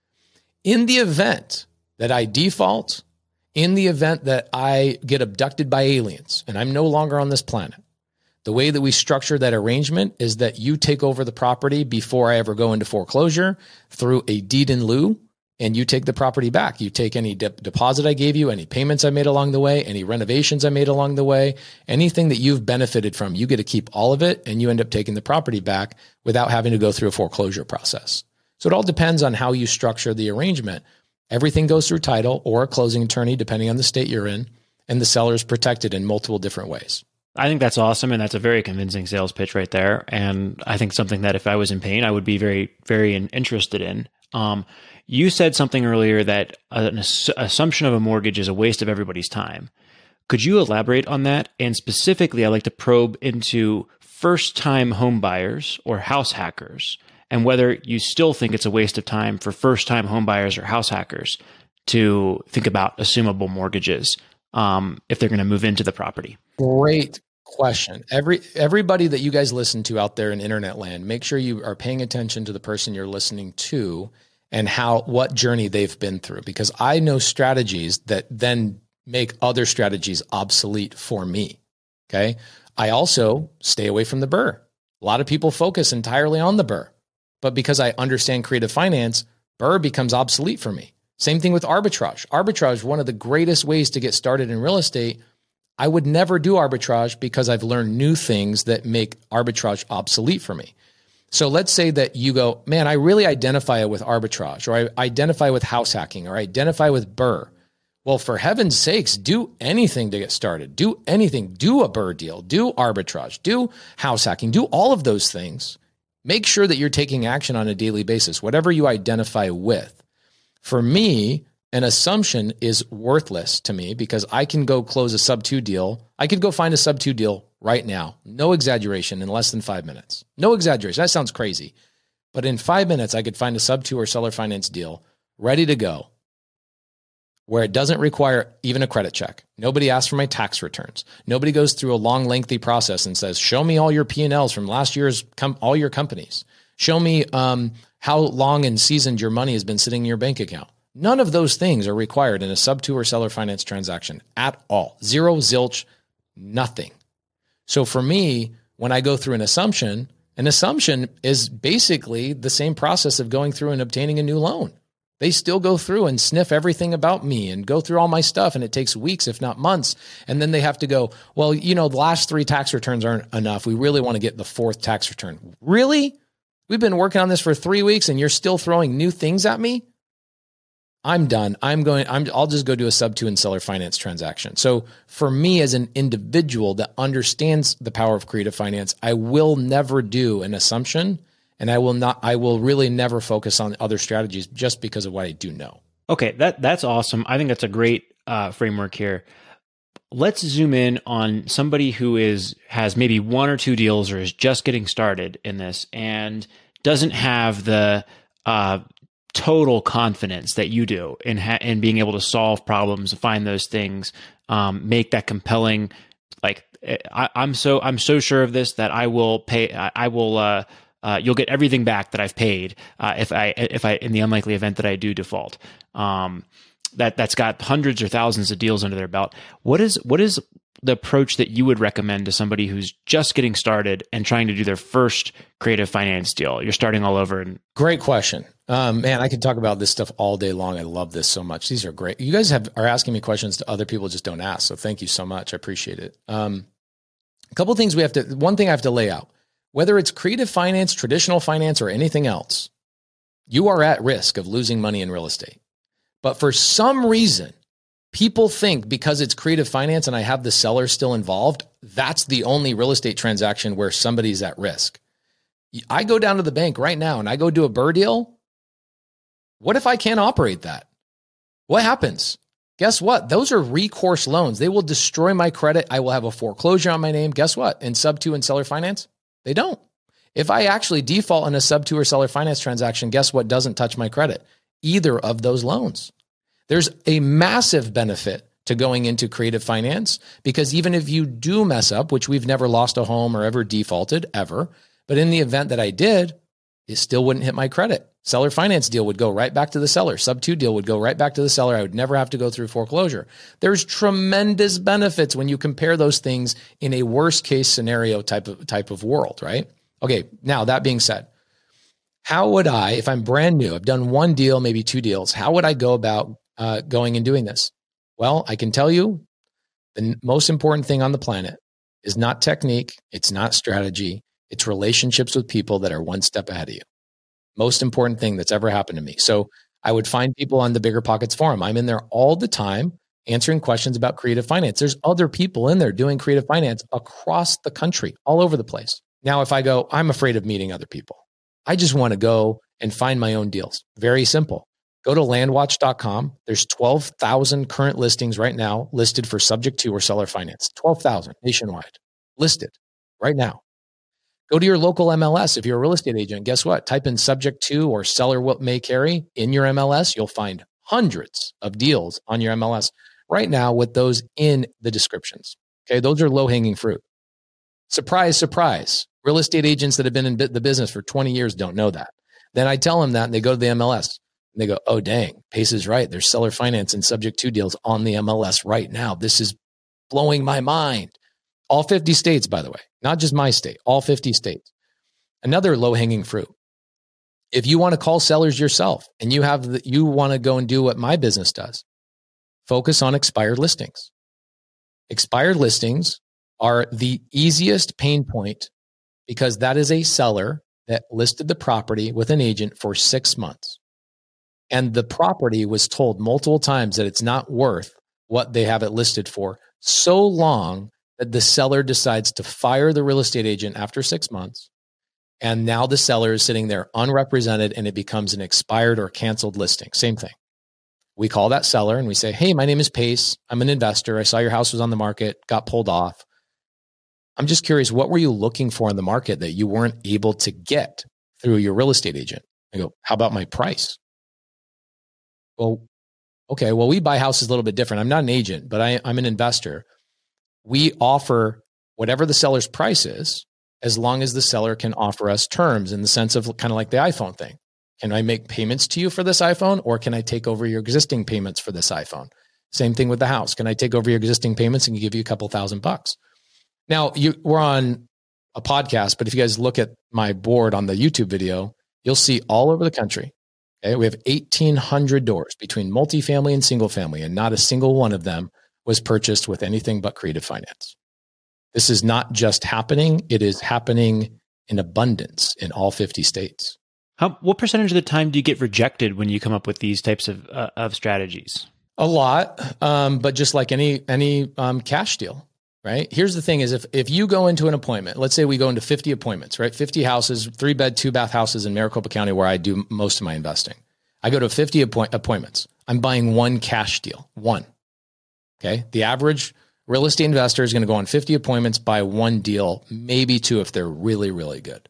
In the event that I default, in the event that I get abducted by aliens and I'm no longer on this planet, the way that we structure that arrangement is that you take over the property before I ever go into foreclosure through a deed in lieu, and you take the property back. You take any deposit I gave you, any payments I made along the way, any renovations I made along the way, anything that you've benefited from, you get to keep all of it, and you end up taking the property back without having to go through a foreclosure process. So it all depends on how you structure the arrangement. Everything goes through title or a closing attorney, depending on the state you're in, and the seller is protected in multiple different ways. I think that's awesome, and that's a very convincing sales pitch right there. And I think something that if I was in pain, I would be very, very interested in. You said something earlier that an assumption of a mortgage is a waste of everybody's time. Could you elaborate on that? And specifically, I'd like to probe into first-time home buyers or house hackers, and whether you still think it's a waste of time for first-time home buyers or house hackers to think about assumable mortgages if they're going to move into the property. Great question. Everybody that you guys listen to out there in internet land, make sure you are paying attention to the person you're listening to and what journey they've been through, because I know strategies that then make other strategies obsolete for me. Okay. I also stay away from the BRRRR. A lot of people focus entirely on the BRRRR, but because I understand creative finance, BRRRR becomes obsolete for me. Same thing with arbitrage. Arbitrage, one of the greatest ways to get started in real estate. I would never do arbitrage because I've learned new things that make arbitrage obsolete for me. So let's say that you go, man, I really identify with arbitrage, or I identify with house hacking, or I identify with BRRRR. Well, for heaven's sakes, do anything to get started. Do anything. Do a BRRRR deal. Do arbitrage. Do house hacking. Do all of those things. Make sure that you're taking action on a daily basis, whatever you identify with. For me, an assumption is worthless to me because I can go close a sub-2 deal. I could go find a sub-2 deal right now. No exaggeration, in less than 5 minutes. No exaggeration. That sounds crazy. But in 5 minutes, I could find a sub-2 or seller finance deal ready to go where it doesn't require even a credit check. Nobody asks for my tax returns. Nobody goes through a long, lengthy process and says, show me all your P&Ls from last year's all your companies. Show me how long and seasoned your money has been sitting in your bank account. None of those things are required in a sub-2 or seller finance transaction at all. Zero, zilch, nothing. So for me, when I go through an assumption is basically the same process of going through and obtaining a new loan. They still go through and sniff everything about me and go through all my stuff, and it takes weeks, if not months. And then they have to go, well, the last 3 tax returns aren't enough. We really want to get the 4th tax return. Really? We've been working on this for 3 weeks and you're still throwing new things at me? I'm done. I'll just go do a sub-2 and seller finance transaction. So for me as an individual that understands the power of creative finance, I will never do an assumption, and I will really never focus on other strategies just because of what I do know. Okay. That's awesome. I think that's a great framework here. Let's zoom in on somebody who has maybe 1 or 2 deals or is just getting started in this and doesn't have the total confidence that you do in being able to solve problems, find those things, make that compelling. Like I'm so sure of this that I will pay. You'll get everything back that I've paid if I in the unlikely event that I do default. That's got hundreds or thousands of deals under their belt. What is the approach that you would recommend to somebody who's just getting started and trying to do their first creative finance deal? You're starting all over. Great question. Man, I could talk about this stuff all day long. I love this so much. These are great. You guys are asking me questions that other people just don't ask. So thank you so much. I appreciate it. A couple of things one thing I have to lay out, whether it's creative finance, traditional finance, or anything else, you are at risk of losing money in real estate. But for some reason, people think because it's creative finance and I have the seller still involved, that's the only real estate transaction where somebody's at risk. I go down to the bank right now and I go do a BRRRR deal. What if I can't operate that? What happens? Guess what? Those are recourse loans. They will destroy my credit. I will have a foreclosure on my name. Guess what? In sub 2 and seller finance, they don't. If I actually default in a sub 2 or seller finance transaction, guess what doesn't touch my credit? Either of those loans. There's a massive benefit to going into creative finance because even if you do mess up, which we've never lost a home or ever defaulted ever, but in the event that I did, it still wouldn't hit my credit. Seller finance deal would go right back to the seller. Sub 2 deal would go right back to the seller. I would never have to go through foreclosure. There's tremendous benefits when you compare those things in a worst case scenario type of world, right? Okay, now that being said, how would I, if I'm brand new, I've done one deal, maybe two deals, how would I go about going and doing this? Well, I can tell you the most important thing on the planet is not technique. It's not strategy. It's relationships with people that are one step ahead of you. Most important thing that's ever happened to me. So I would find people on the Bigger Pockets forum. I'm in there all the time answering questions about creative finance. There's other people in there doing creative finance across the country, all over the place. Now, if I go, I'm afraid of meeting other people. I just want to go and find my own deals. Very simple. Go to landwatch.com. There's 12,000 current listings right now listed for subject to or seller finance. 12,000 nationwide listed right now. Go to your local MLS. If you're a real estate agent, guess what? Type in subject to or seller what may carry in your MLS. You'll find hundreds of deals on your MLS right now with those in the descriptions. Okay, those are low-hanging fruit. Surprise, surprise. Real estate agents that have been in the business for 20 years don't know that. Then I tell them that and they go to the MLS and they go, oh, dang, Pace is right. There's seller finance and subject to deals on the MLS right now. This is blowing my mind. All 50 states, by the way, not just my state, all 50 states. Another low-hanging fruit. If you want to call sellers yourself and you want to go and do what my business does, focus on expired listings. Expired listings are the easiest pain point because that is a seller that listed the property with an agent for 6 months. And the property was told multiple times that it's not worth what they have it listed for so long that the seller decides to fire the real estate agent after 6 months. And now the seller is sitting there unrepresented and it becomes an expired or canceled listing. Same thing. We call that seller and we say, hey, my name is Pace. I'm an investor. I saw your house was on the market, got pulled off. I'm just curious, what were you looking for in the market that you weren't able to get through your real estate agent? I go, how about my price? Well, okay, well, we buy houses a little bit different. I'm not an agent, but I'm an investor. We offer whatever the seller's price is, as long as the seller can offer us terms in the sense of kind of like the iPhone thing. Can I make payments to you for this iPhone, or can I take over your existing payments for this iPhone? Same thing with the house. Can I take over your existing payments and give you a couple $1,000? Now, we're on a podcast, but if you guys look at my board on the YouTube video, you'll see all over the country. Okay, we have 1,800 doors between multifamily and single family, and not a single one of them was purchased with anything but creative finance. This is not just happening. It is happening in abundance in all 50 states. What percentage of the time do you get rejected when you come up with these types of strategies? A lot, but just like any cash deal, right? Here's the thing is if you go into an appointment, let's say we go into 50 appointments, right? 50 houses, 3-bed, 2-bath houses in Maricopa County where I do most of my investing. I go to 50 appointments. I'm buying one cash deal, one. Okay. The average real estate investor is going to go on 50 appointments, buy one deal, maybe two if they're really, really good.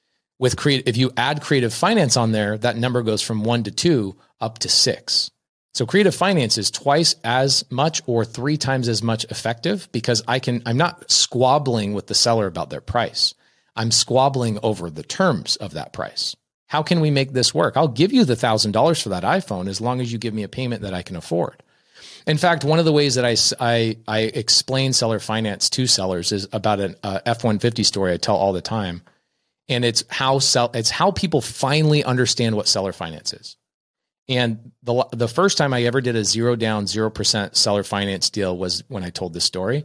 If you add creative finance on there, that number goes from 1 to 2 up to 6. So creative finance is twice as much or 3 times as much effective because I'm not squabbling with the seller about their price. I'm squabbling over the terms of that price. How can we make this work? I'll give you the $1,000 for that iPhone as long as you give me a payment that I can afford. In fact, one of the ways that I explain seller finance to sellers is about an F-150 story I tell all the time. And it's how people finally understand what seller finance is. And the first time I ever did a 0 down, 0% seller finance deal was when I told this story.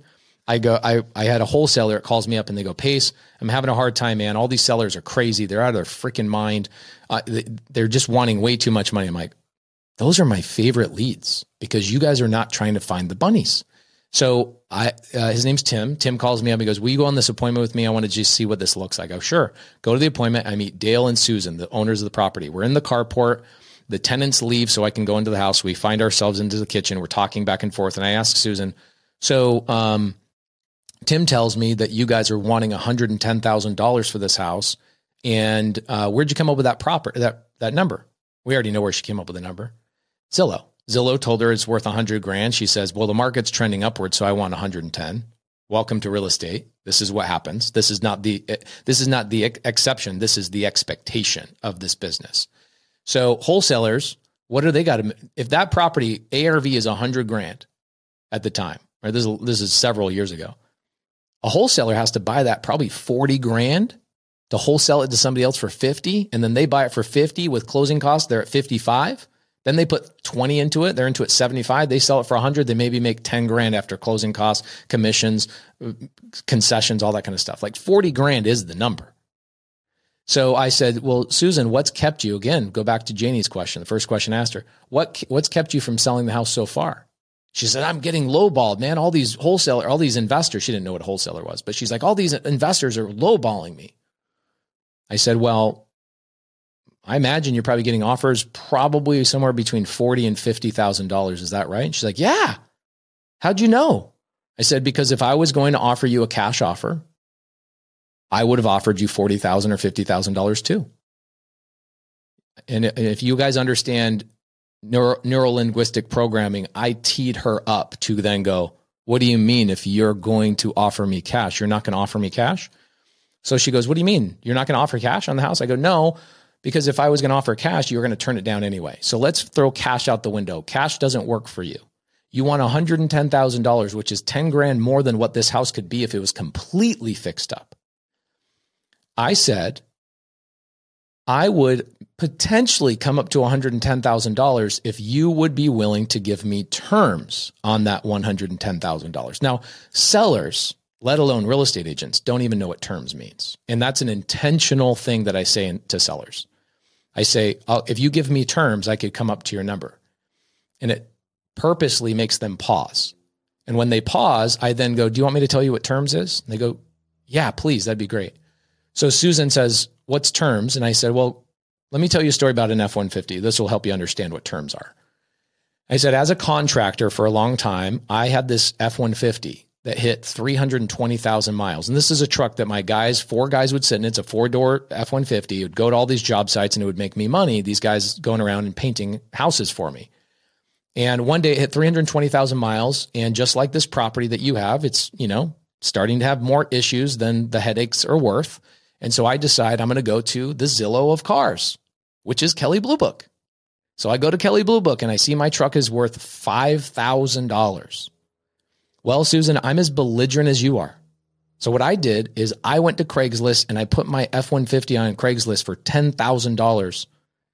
I had a wholesaler that calls me up and they go, Pace, I'm having a hard time, man. All these sellers are crazy. They're out of their freaking mind. They're just wanting way too much money. I'm like, those are my favorite leads because you guys are not trying to find the bunnies. So his name's Tim. Tim calls me up. He goes, will you go on this appointment with me? I want to just see what this looks like. I go, sure. Go to the appointment. I meet Dale and Susan, the owners of the property. We're in the carport. The tenants leave so I can go into the house. We find ourselves into the kitchen. We're talking back and forth. And I ask Susan, so Tim tells me that you guys are wanting $110,000 for this house. And where'd you come up with that number? We already know where she came up with the number. Zillow. Zillow told her it's worth $100,000. She says, well, the market's trending upward, so I want 110. Welcome to real estate. This is what happens. This is not the exception. This is the expectation of this business. So wholesalers, what do they got to, if that property ARV is $100,000 at the time, right? This is several years ago. A wholesaler has to buy that probably $40,000 to wholesale it to somebody else for 50. And then they buy it for 50 with closing costs. They're at 55. Then they put 20 into it. They're into it 75. They sell it for 100. They maybe make 10 grand after closing costs, commissions, concessions, all that kind of stuff. Like 40 grand is the number. So I said, well, Susan, what's kept you, again, go back to Janie's question. The first question I asked her, what's kept you from selling the house so far? She said, I'm getting lowballed, man. All these investors, she didn't know what a wholesaler was, but she's like, all these investors are lowballing me. I said, well, I imagine you're probably getting offers probably somewhere between $40,000 and $50,000. Is that right? And she's like, yeah. How'd you know? I said, because if I was going to offer you a cash offer, I would have offered you $40,000 or $50,000 too. And if you guys understand neuro-linguistic programming, I teed her up to then go, what do you mean if you're going to offer me cash? You're not going to offer me cash? So she goes, what do you mean? You're not going to offer cash on the house? I go, no. Because if I was going to offer cash, you were going to turn it down anyway. So let's throw cash out the window. Cash doesn't work for you. You want $110,000, which is 10 grand more than what this house could be if it was completely fixed up. I said, I would potentially come up to $110,000 if you would be willing to give me terms on that $110,000. Now, sellers, let alone real estate agents, don't even know what terms means. And that's an intentional thing that I say to sellers. I say, if you give me terms, I could come up to your number. And it purposely makes them pause. And when they pause, I then go, do you want me to tell you what terms is? And they go, yeah, please, that'd be great. So Susan says, what's terms? And I said, well, let me tell you a story about an F-150. This will help you understand what terms are. I said, as a contractor for a long time, I had this F-150 that hit 320,000 miles. And this is a truck that four guys would sit in. It's a 4-door F-150. It would go to all these job sites and it would make me money. These guys going around and painting houses for me. And one day it hit 320,000 miles. And just like this property that you have, it's, starting to have more issues than the headaches are worth. And so I decide I'm going to go to the Zillow of cars, which is Kelley Blue Book. So I go to Kelley Blue Book and I see my truck is worth $5,000. Well, Susan, I'm as belligerent as you are. So what I did is I went to Craigslist and I put my F-150 on Craigslist for $10,000.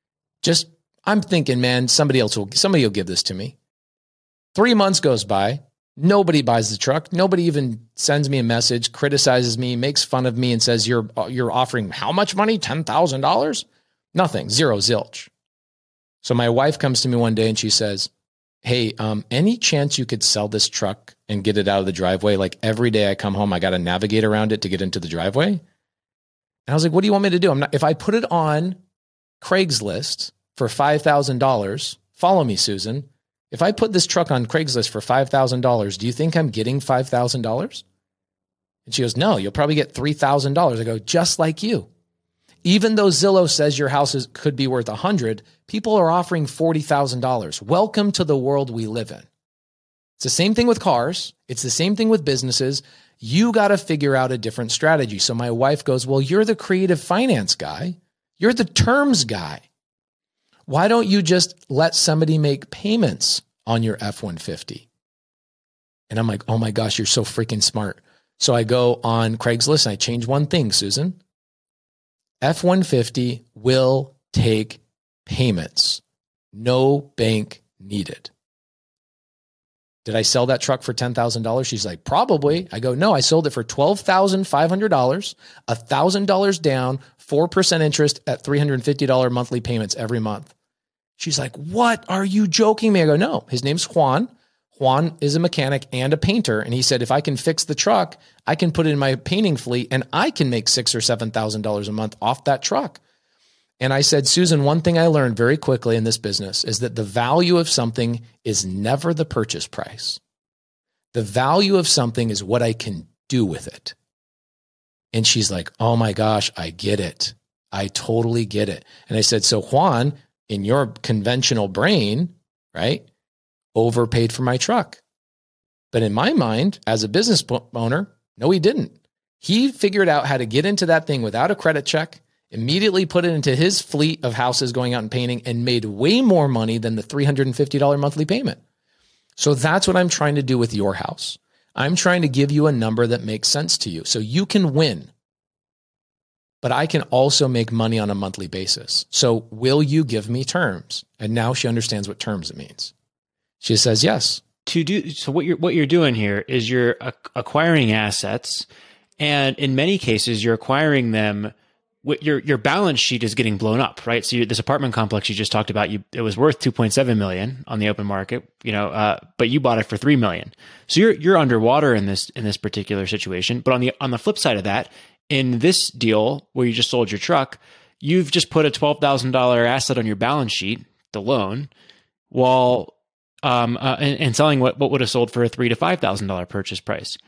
I'm thinking, man, somebody will give this to me. 3 months goes by. Nobody buys the truck. Nobody even sends me a message, criticizes me, makes fun of me and says, you're offering how much money? $10,000? Nothing. Zero, zilch. So my wife comes to me one day and she says, hey, any chance you could sell this truck and get it out of the driveway? Like every day I come home, I got to navigate around it to get into the driveway. And I was like, what do you want me to do? If I put it on Craigslist for $5,000, follow me, Susan. If I put this truck on Craigslist for $5,000, do you think I'm getting $5,000? And she goes, no, you'll probably get $3,000. I go, just like you. Even though Zillow says your house could be worth $100,000, people are offering $40,000. Welcome to the world we live in. It's the same thing with cars. It's the same thing with businesses. You got to figure out a different strategy. So my wife goes, well, you're the creative finance guy. You're the terms guy. Why don't you just let somebody make payments on your F-150? And I'm like, oh my gosh, you're so freaking smart. So I go on Craigslist and I change one thing, Susan. F-150 will take payments. No bank needed. Did I sell that truck for $10,000? She's like, probably. I go, no, I sold it for $12,500, $1,000 down, 4% interest at $350 monthly payments every month. She's like, what? Are you joking me? I go, no, his name's Juan. Juan is a mechanic and a painter. And he said, if I can fix the truck, I can put it in my painting fleet and I can make $6,000 or $7,000 a month off that truck. And I said, Susan, one thing I learned very quickly in this business is that the value of something is never the purchase price. The value of something is what I can do with it. And she's like, oh my gosh, I get it. I totally get it. And I said, so Juan, in your conventional brain, right, overpaid for my truck. But in my mind, as a business owner, no, he didn't. He figured out how to get into that thing without a credit check, immediately put it into his fleet of houses going out and painting, and made way more money than the $350 monthly payment. So that's what I'm trying to do with your house. I'm trying to give you a number that makes sense to you so you can win. But I can also make money on a monthly basis. So will you give me terms? And now she understands what terms it means. She says yes. So what you're doing here is you're acquiring assets, and in many cases you're acquiring them. Your balance sheet is getting blown up, right? So this apartment complex you just talked about, it was worth $2.7 million on the open market, but you bought it for $3 million. So you're underwater in this particular situation. But on the flip side of that, in this deal where you just sold your truck, you've just put a $12,000 asset on your balance sheet, the loan, while and selling what would have sold for a $3,000 to $5,000 purchase price.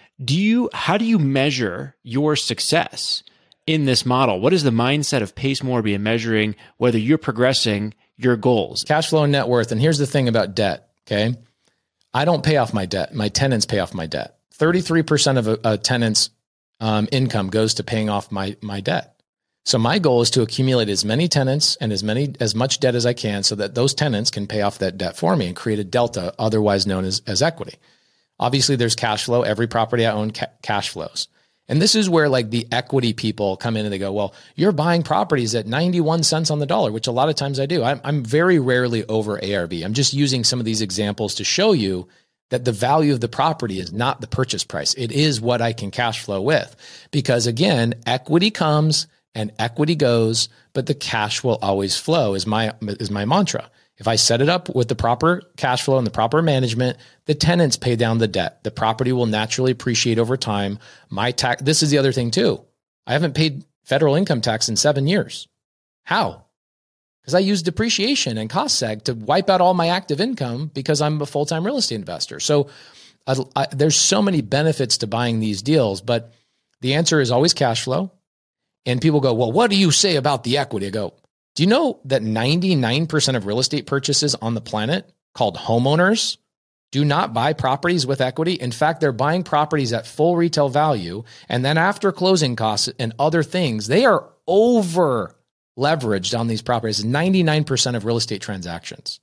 How do you measure your success in this model? What is the mindset of Pace Morby in measuring whether you're progressing your goals? Cash flow and net worth. And here's the thing about debt, okay? I don't pay off my debt. My tenants pay off my debt. 33% of a tenant's income goes to paying off my debt. So my goal is to accumulate as many tenants and as much debt as I can so that those tenants can pay off that debt for me and create a delta, otherwise known as equity. Obviously, there's cash flow. Every property I own cash flows. And this is where like the equity people come in and they go, well, you're buying properties at 91 cents on the dollar, which a lot of times I do. I'm very rarely over ARV. I'm just using some of these examples to show you that the value of the property is not the purchase price. It is what I can cash flow with. Because again, equity comes and equity goes, but the cash will always flow is my mantra. If I set it up with the proper cash flow and the proper management, the tenants pay down the debt. The property will naturally appreciate over time. This is the other thing too. I haven't paid federal income tax in 7 years. How? Because I use depreciation and cost seg to wipe out all my active income because I'm a full-time real estate investor. So there's so many benefits to buying these deals, but the answer is always cash flow. And people go, well, what do you say about the equity? I go, do you know that 99% of real estate purchases on the planet called homeowners do not buy properties with equity? In fact, they're buying properties at full retail value. And then after closing costs and other things, they are over leveraged on these properties. 99% of real estate transactions.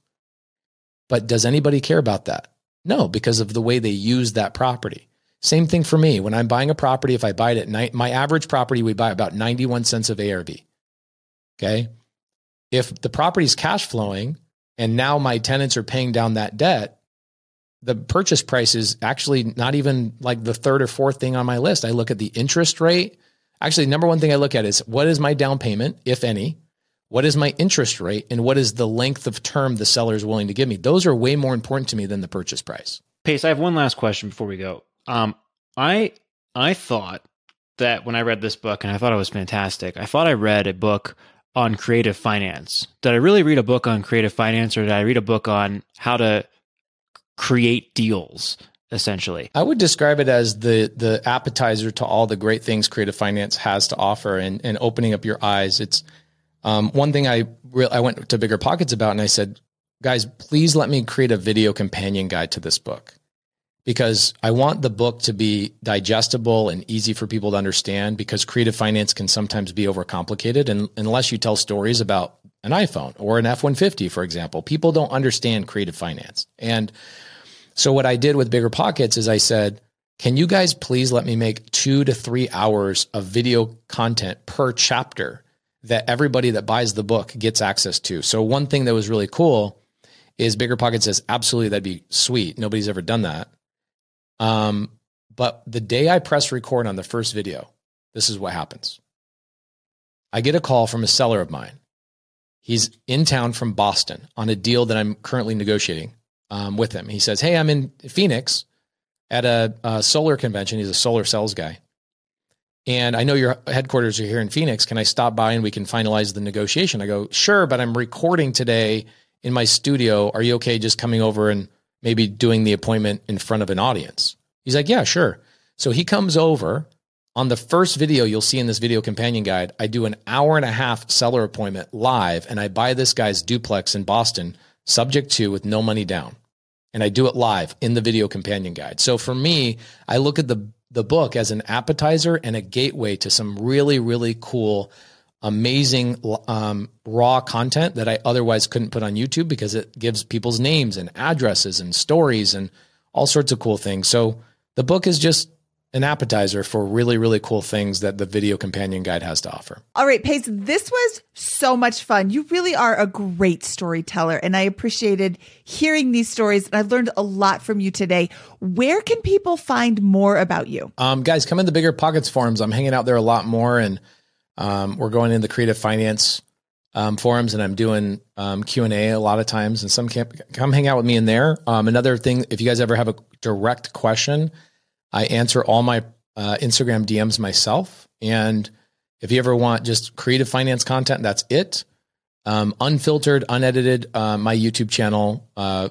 But does anybody care about that? No, because of the way they use that property. Same thing for me. When I'm buying a property, if I buy it at night, my average property, we buy about 91 cents of ARV. Okay. If the property is cash flowing and now my tenants are paying down that debt, the purchase price is actually not even like the third or fourth thing on my list. I look at the interest rate. Actually, number one thing I look at is what is my down payment, if any? What is my interest rate? And what is the length of term the seller is willing to give me? Those are way more important to me than the purchase price. Pace, I have one last question before we go. I thought that when I read this book, and I thought it was fantastic, I thought I read a book on creative finance. Did I really read a book on creative finance, or did I read a book on how to create deals, essentially? I would describe it as the appetizer to all the great things creative finance has to offer and opening up your eyes. It's one thing I went to Bigger Pockets about, and I said, guys, please let me create a video companion guide to this book, because I want the book to be digestible and easy for people to understand, because creative finance can sometimes be overcomplicated. And unless you tell stories about an iPhone or an F-150, for example, people don't understand creative finance. And so what I did with Bigger Pockets is I said, can you guys please let me make 2 to 3 hours of video content per chapter that everybody that buys the book gets access to? So one thing that was really cool is BiggerPockets says, absolutely, that'd be sweet. Nobody's ever done that. But the day I press record on the first video, this is what happens. I get a call from a seller of mine. He's in town from Boston on a deal that I'm currently negotiating with him. He says, hey, I'm in Phoenix at a solar convention. He's a solar sales guy. And I know your headquarters are here in Phoenix. Can I stop by and we can finalize the negotiation? I go, sure, but I'm recording today in my studio. Are you okay just coming over and maybe doing the appointment in front of an audience? He's like, yeah, sure. So he comes over. On the first video you'll see in this video companion guide, I do an 1.5-hour seller appointment live, and I buy this guy's duplex in Boston, subject to, with no money down. And I do it live in the video companion guide. So for me, I look at the book as an appetizer and a gateway to some really, really cool, amazing raw content that I otherwise couldn't put on YouTube, because it gives people's names and addresses and stories and all sorts of cool things. So the book is just an appetizer for really, really cool things that the video companion guide has to offer. All right, Pace, this was so much fun. You really are a great storyteller, and I appreciated hearing these stories. And I've learned a lot from you today. Where can people find more about you? Guys, come in the BiggerPockets forums. I'm hanging out there a lot more, and we're going in the creative finance forums, and I'm doing Q&A a lot of times, and some come hang out with me in there. Another thing, if you guys ever have a direct question, I answer all my Instagram DMs myself. And if you ever want just creative finance content, that's it. Unfiltered, unedited, my YouTube channel,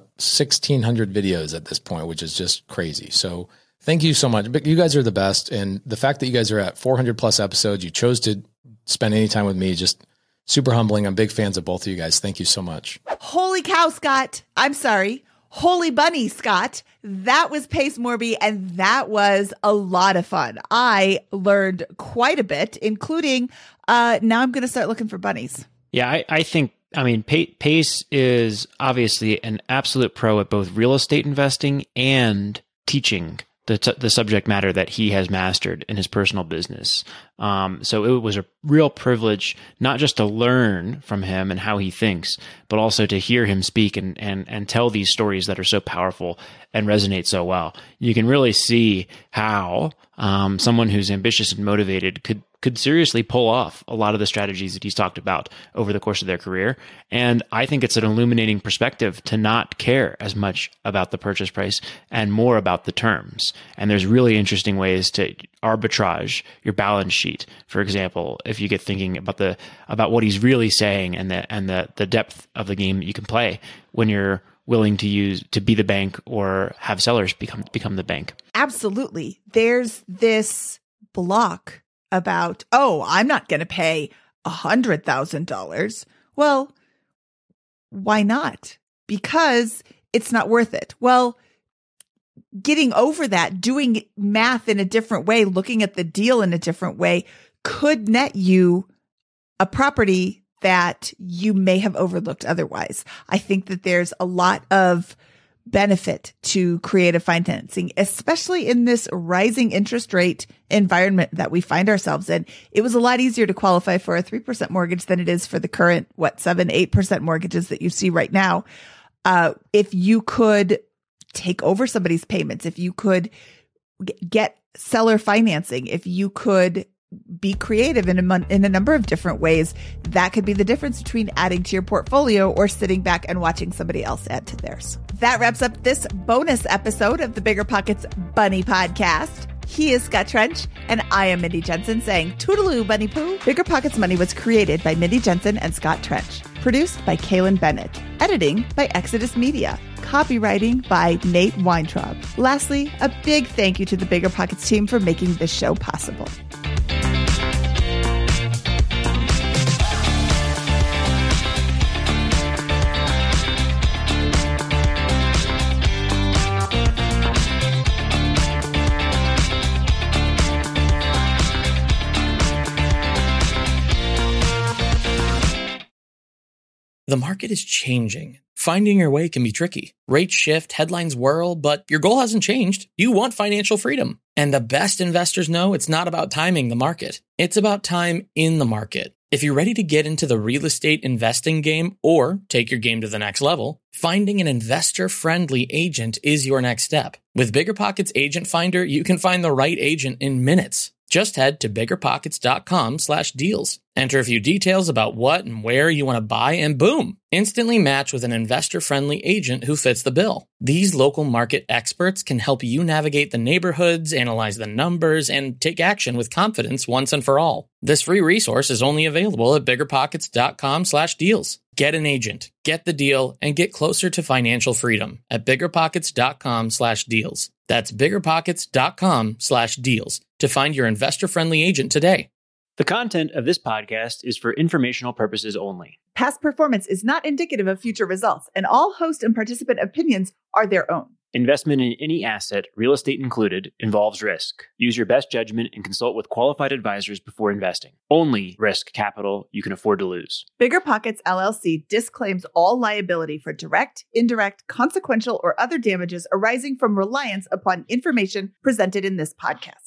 1,600 videos at this point, which is just crazy. So thank you so much. But you guys are the best. And the fact that you guys are at 400 plus episodes, you chose to spend any time with me, just super humbling. I'm big fans of both of you guys. Thank you so much. Holy cow, Scott. I'm sorry. Holy bunny, Scott. That was Pace Morby, and that was a lot of fun. I learned quite a bit, including now I'm going to start looking for bunnies. Yeah, I think, Pace is obviously an absolute pro at both real estate investing and teaching the subject matter that he has mastered in his personal business. So it was a real privilege, not just to learn from him and how he thinks, but also to hear him speak and tell these stories that are so powerful and resonate so well. You can really see how someone who's ambitious and motivated could seriously pull off a lot of the strategies that he's talked about over the course of their career. And I think it's an illuminating perspective to not care as much about the purchase price and more about the terms. And there's really interesting ways to arbitrage your balance sheet. For example, if you get thinking about what he's really saying and the depth of the game that you can play when you're willing to be the bank or have sellers become the bank. Absolutely. There's this block about, I'm not going to pay $100,000. Well, why not? Because it's not worth it. Well, getting over that, doing math in a different way, looking at the deal in a different way could net you a property that you may have overlooked otherwise. I think that there's a lot of benefit to creative financing, especially in this rising interest rate environment that we find ourselves in. It was a lot easier to qualify for a 3% mortgage than it is for the current, 7-8% mortgages that you see right now. If you could take over somebody's payments, if you could get seller financing, if you could be creative in a number of different ways, that could be the difference between adding to your portfolio or sitting back and watching somebody else add to theirs. That wraps up this bonus episode of the BiggerPockets Bunny Podcast. He is Scott Trench, and I am Mindy Jensen saying toodaloo, bunny poo. BiggerPockets Money was created by Mindy Jensen and Scott Trench. Produced by Kaylin Bennett. Editing by Exodus Media. Copywriting by Nate Weintraub. Lastly, a big thank you to the BiggerPockets team for making this show possible. The market is changing. Finding your way can be tricky. Rates shift, headlines whirl, but your goal hasn't changed. You want financial freedom. And the best investors know it's not about timing the market. It's about time in the market. If you're ready to get into the real estate investing game or take your game to the next level, finding an investor-friendly agent is your next step. With BiggerPockets Agent Finder, you can find the right agent in minutes. Just head to biggerpockets.com/deals. Enter a few details about what and where you want to buy, and boom, instantly match with an investor-friendly agent who fits the bill. These local market experts can help you navigate the neighborhoods, analyze the numbers, and take action with confidence once and for all. This free resource is only available at biggerpockets.com/deals. Get an agent, get the deal, and get closer to financial freedom at biggerpockets.com/deals. That's biggerpockets.com/deals to find your investor-friendly agent today. The content of this podcast is for informational purposes only. Past performance is not indicative of future results, and all host and participant opinions are their own. Investment in any asset, real estate included, involves risk. Use your best judgment and consult with qualified advisors before investing. Only risk capital you can afford to lose. BiggerPockets LLC disclaims all liability for direct, indirect, consequential, or other damages arising from reliance upon information presented in this podcast.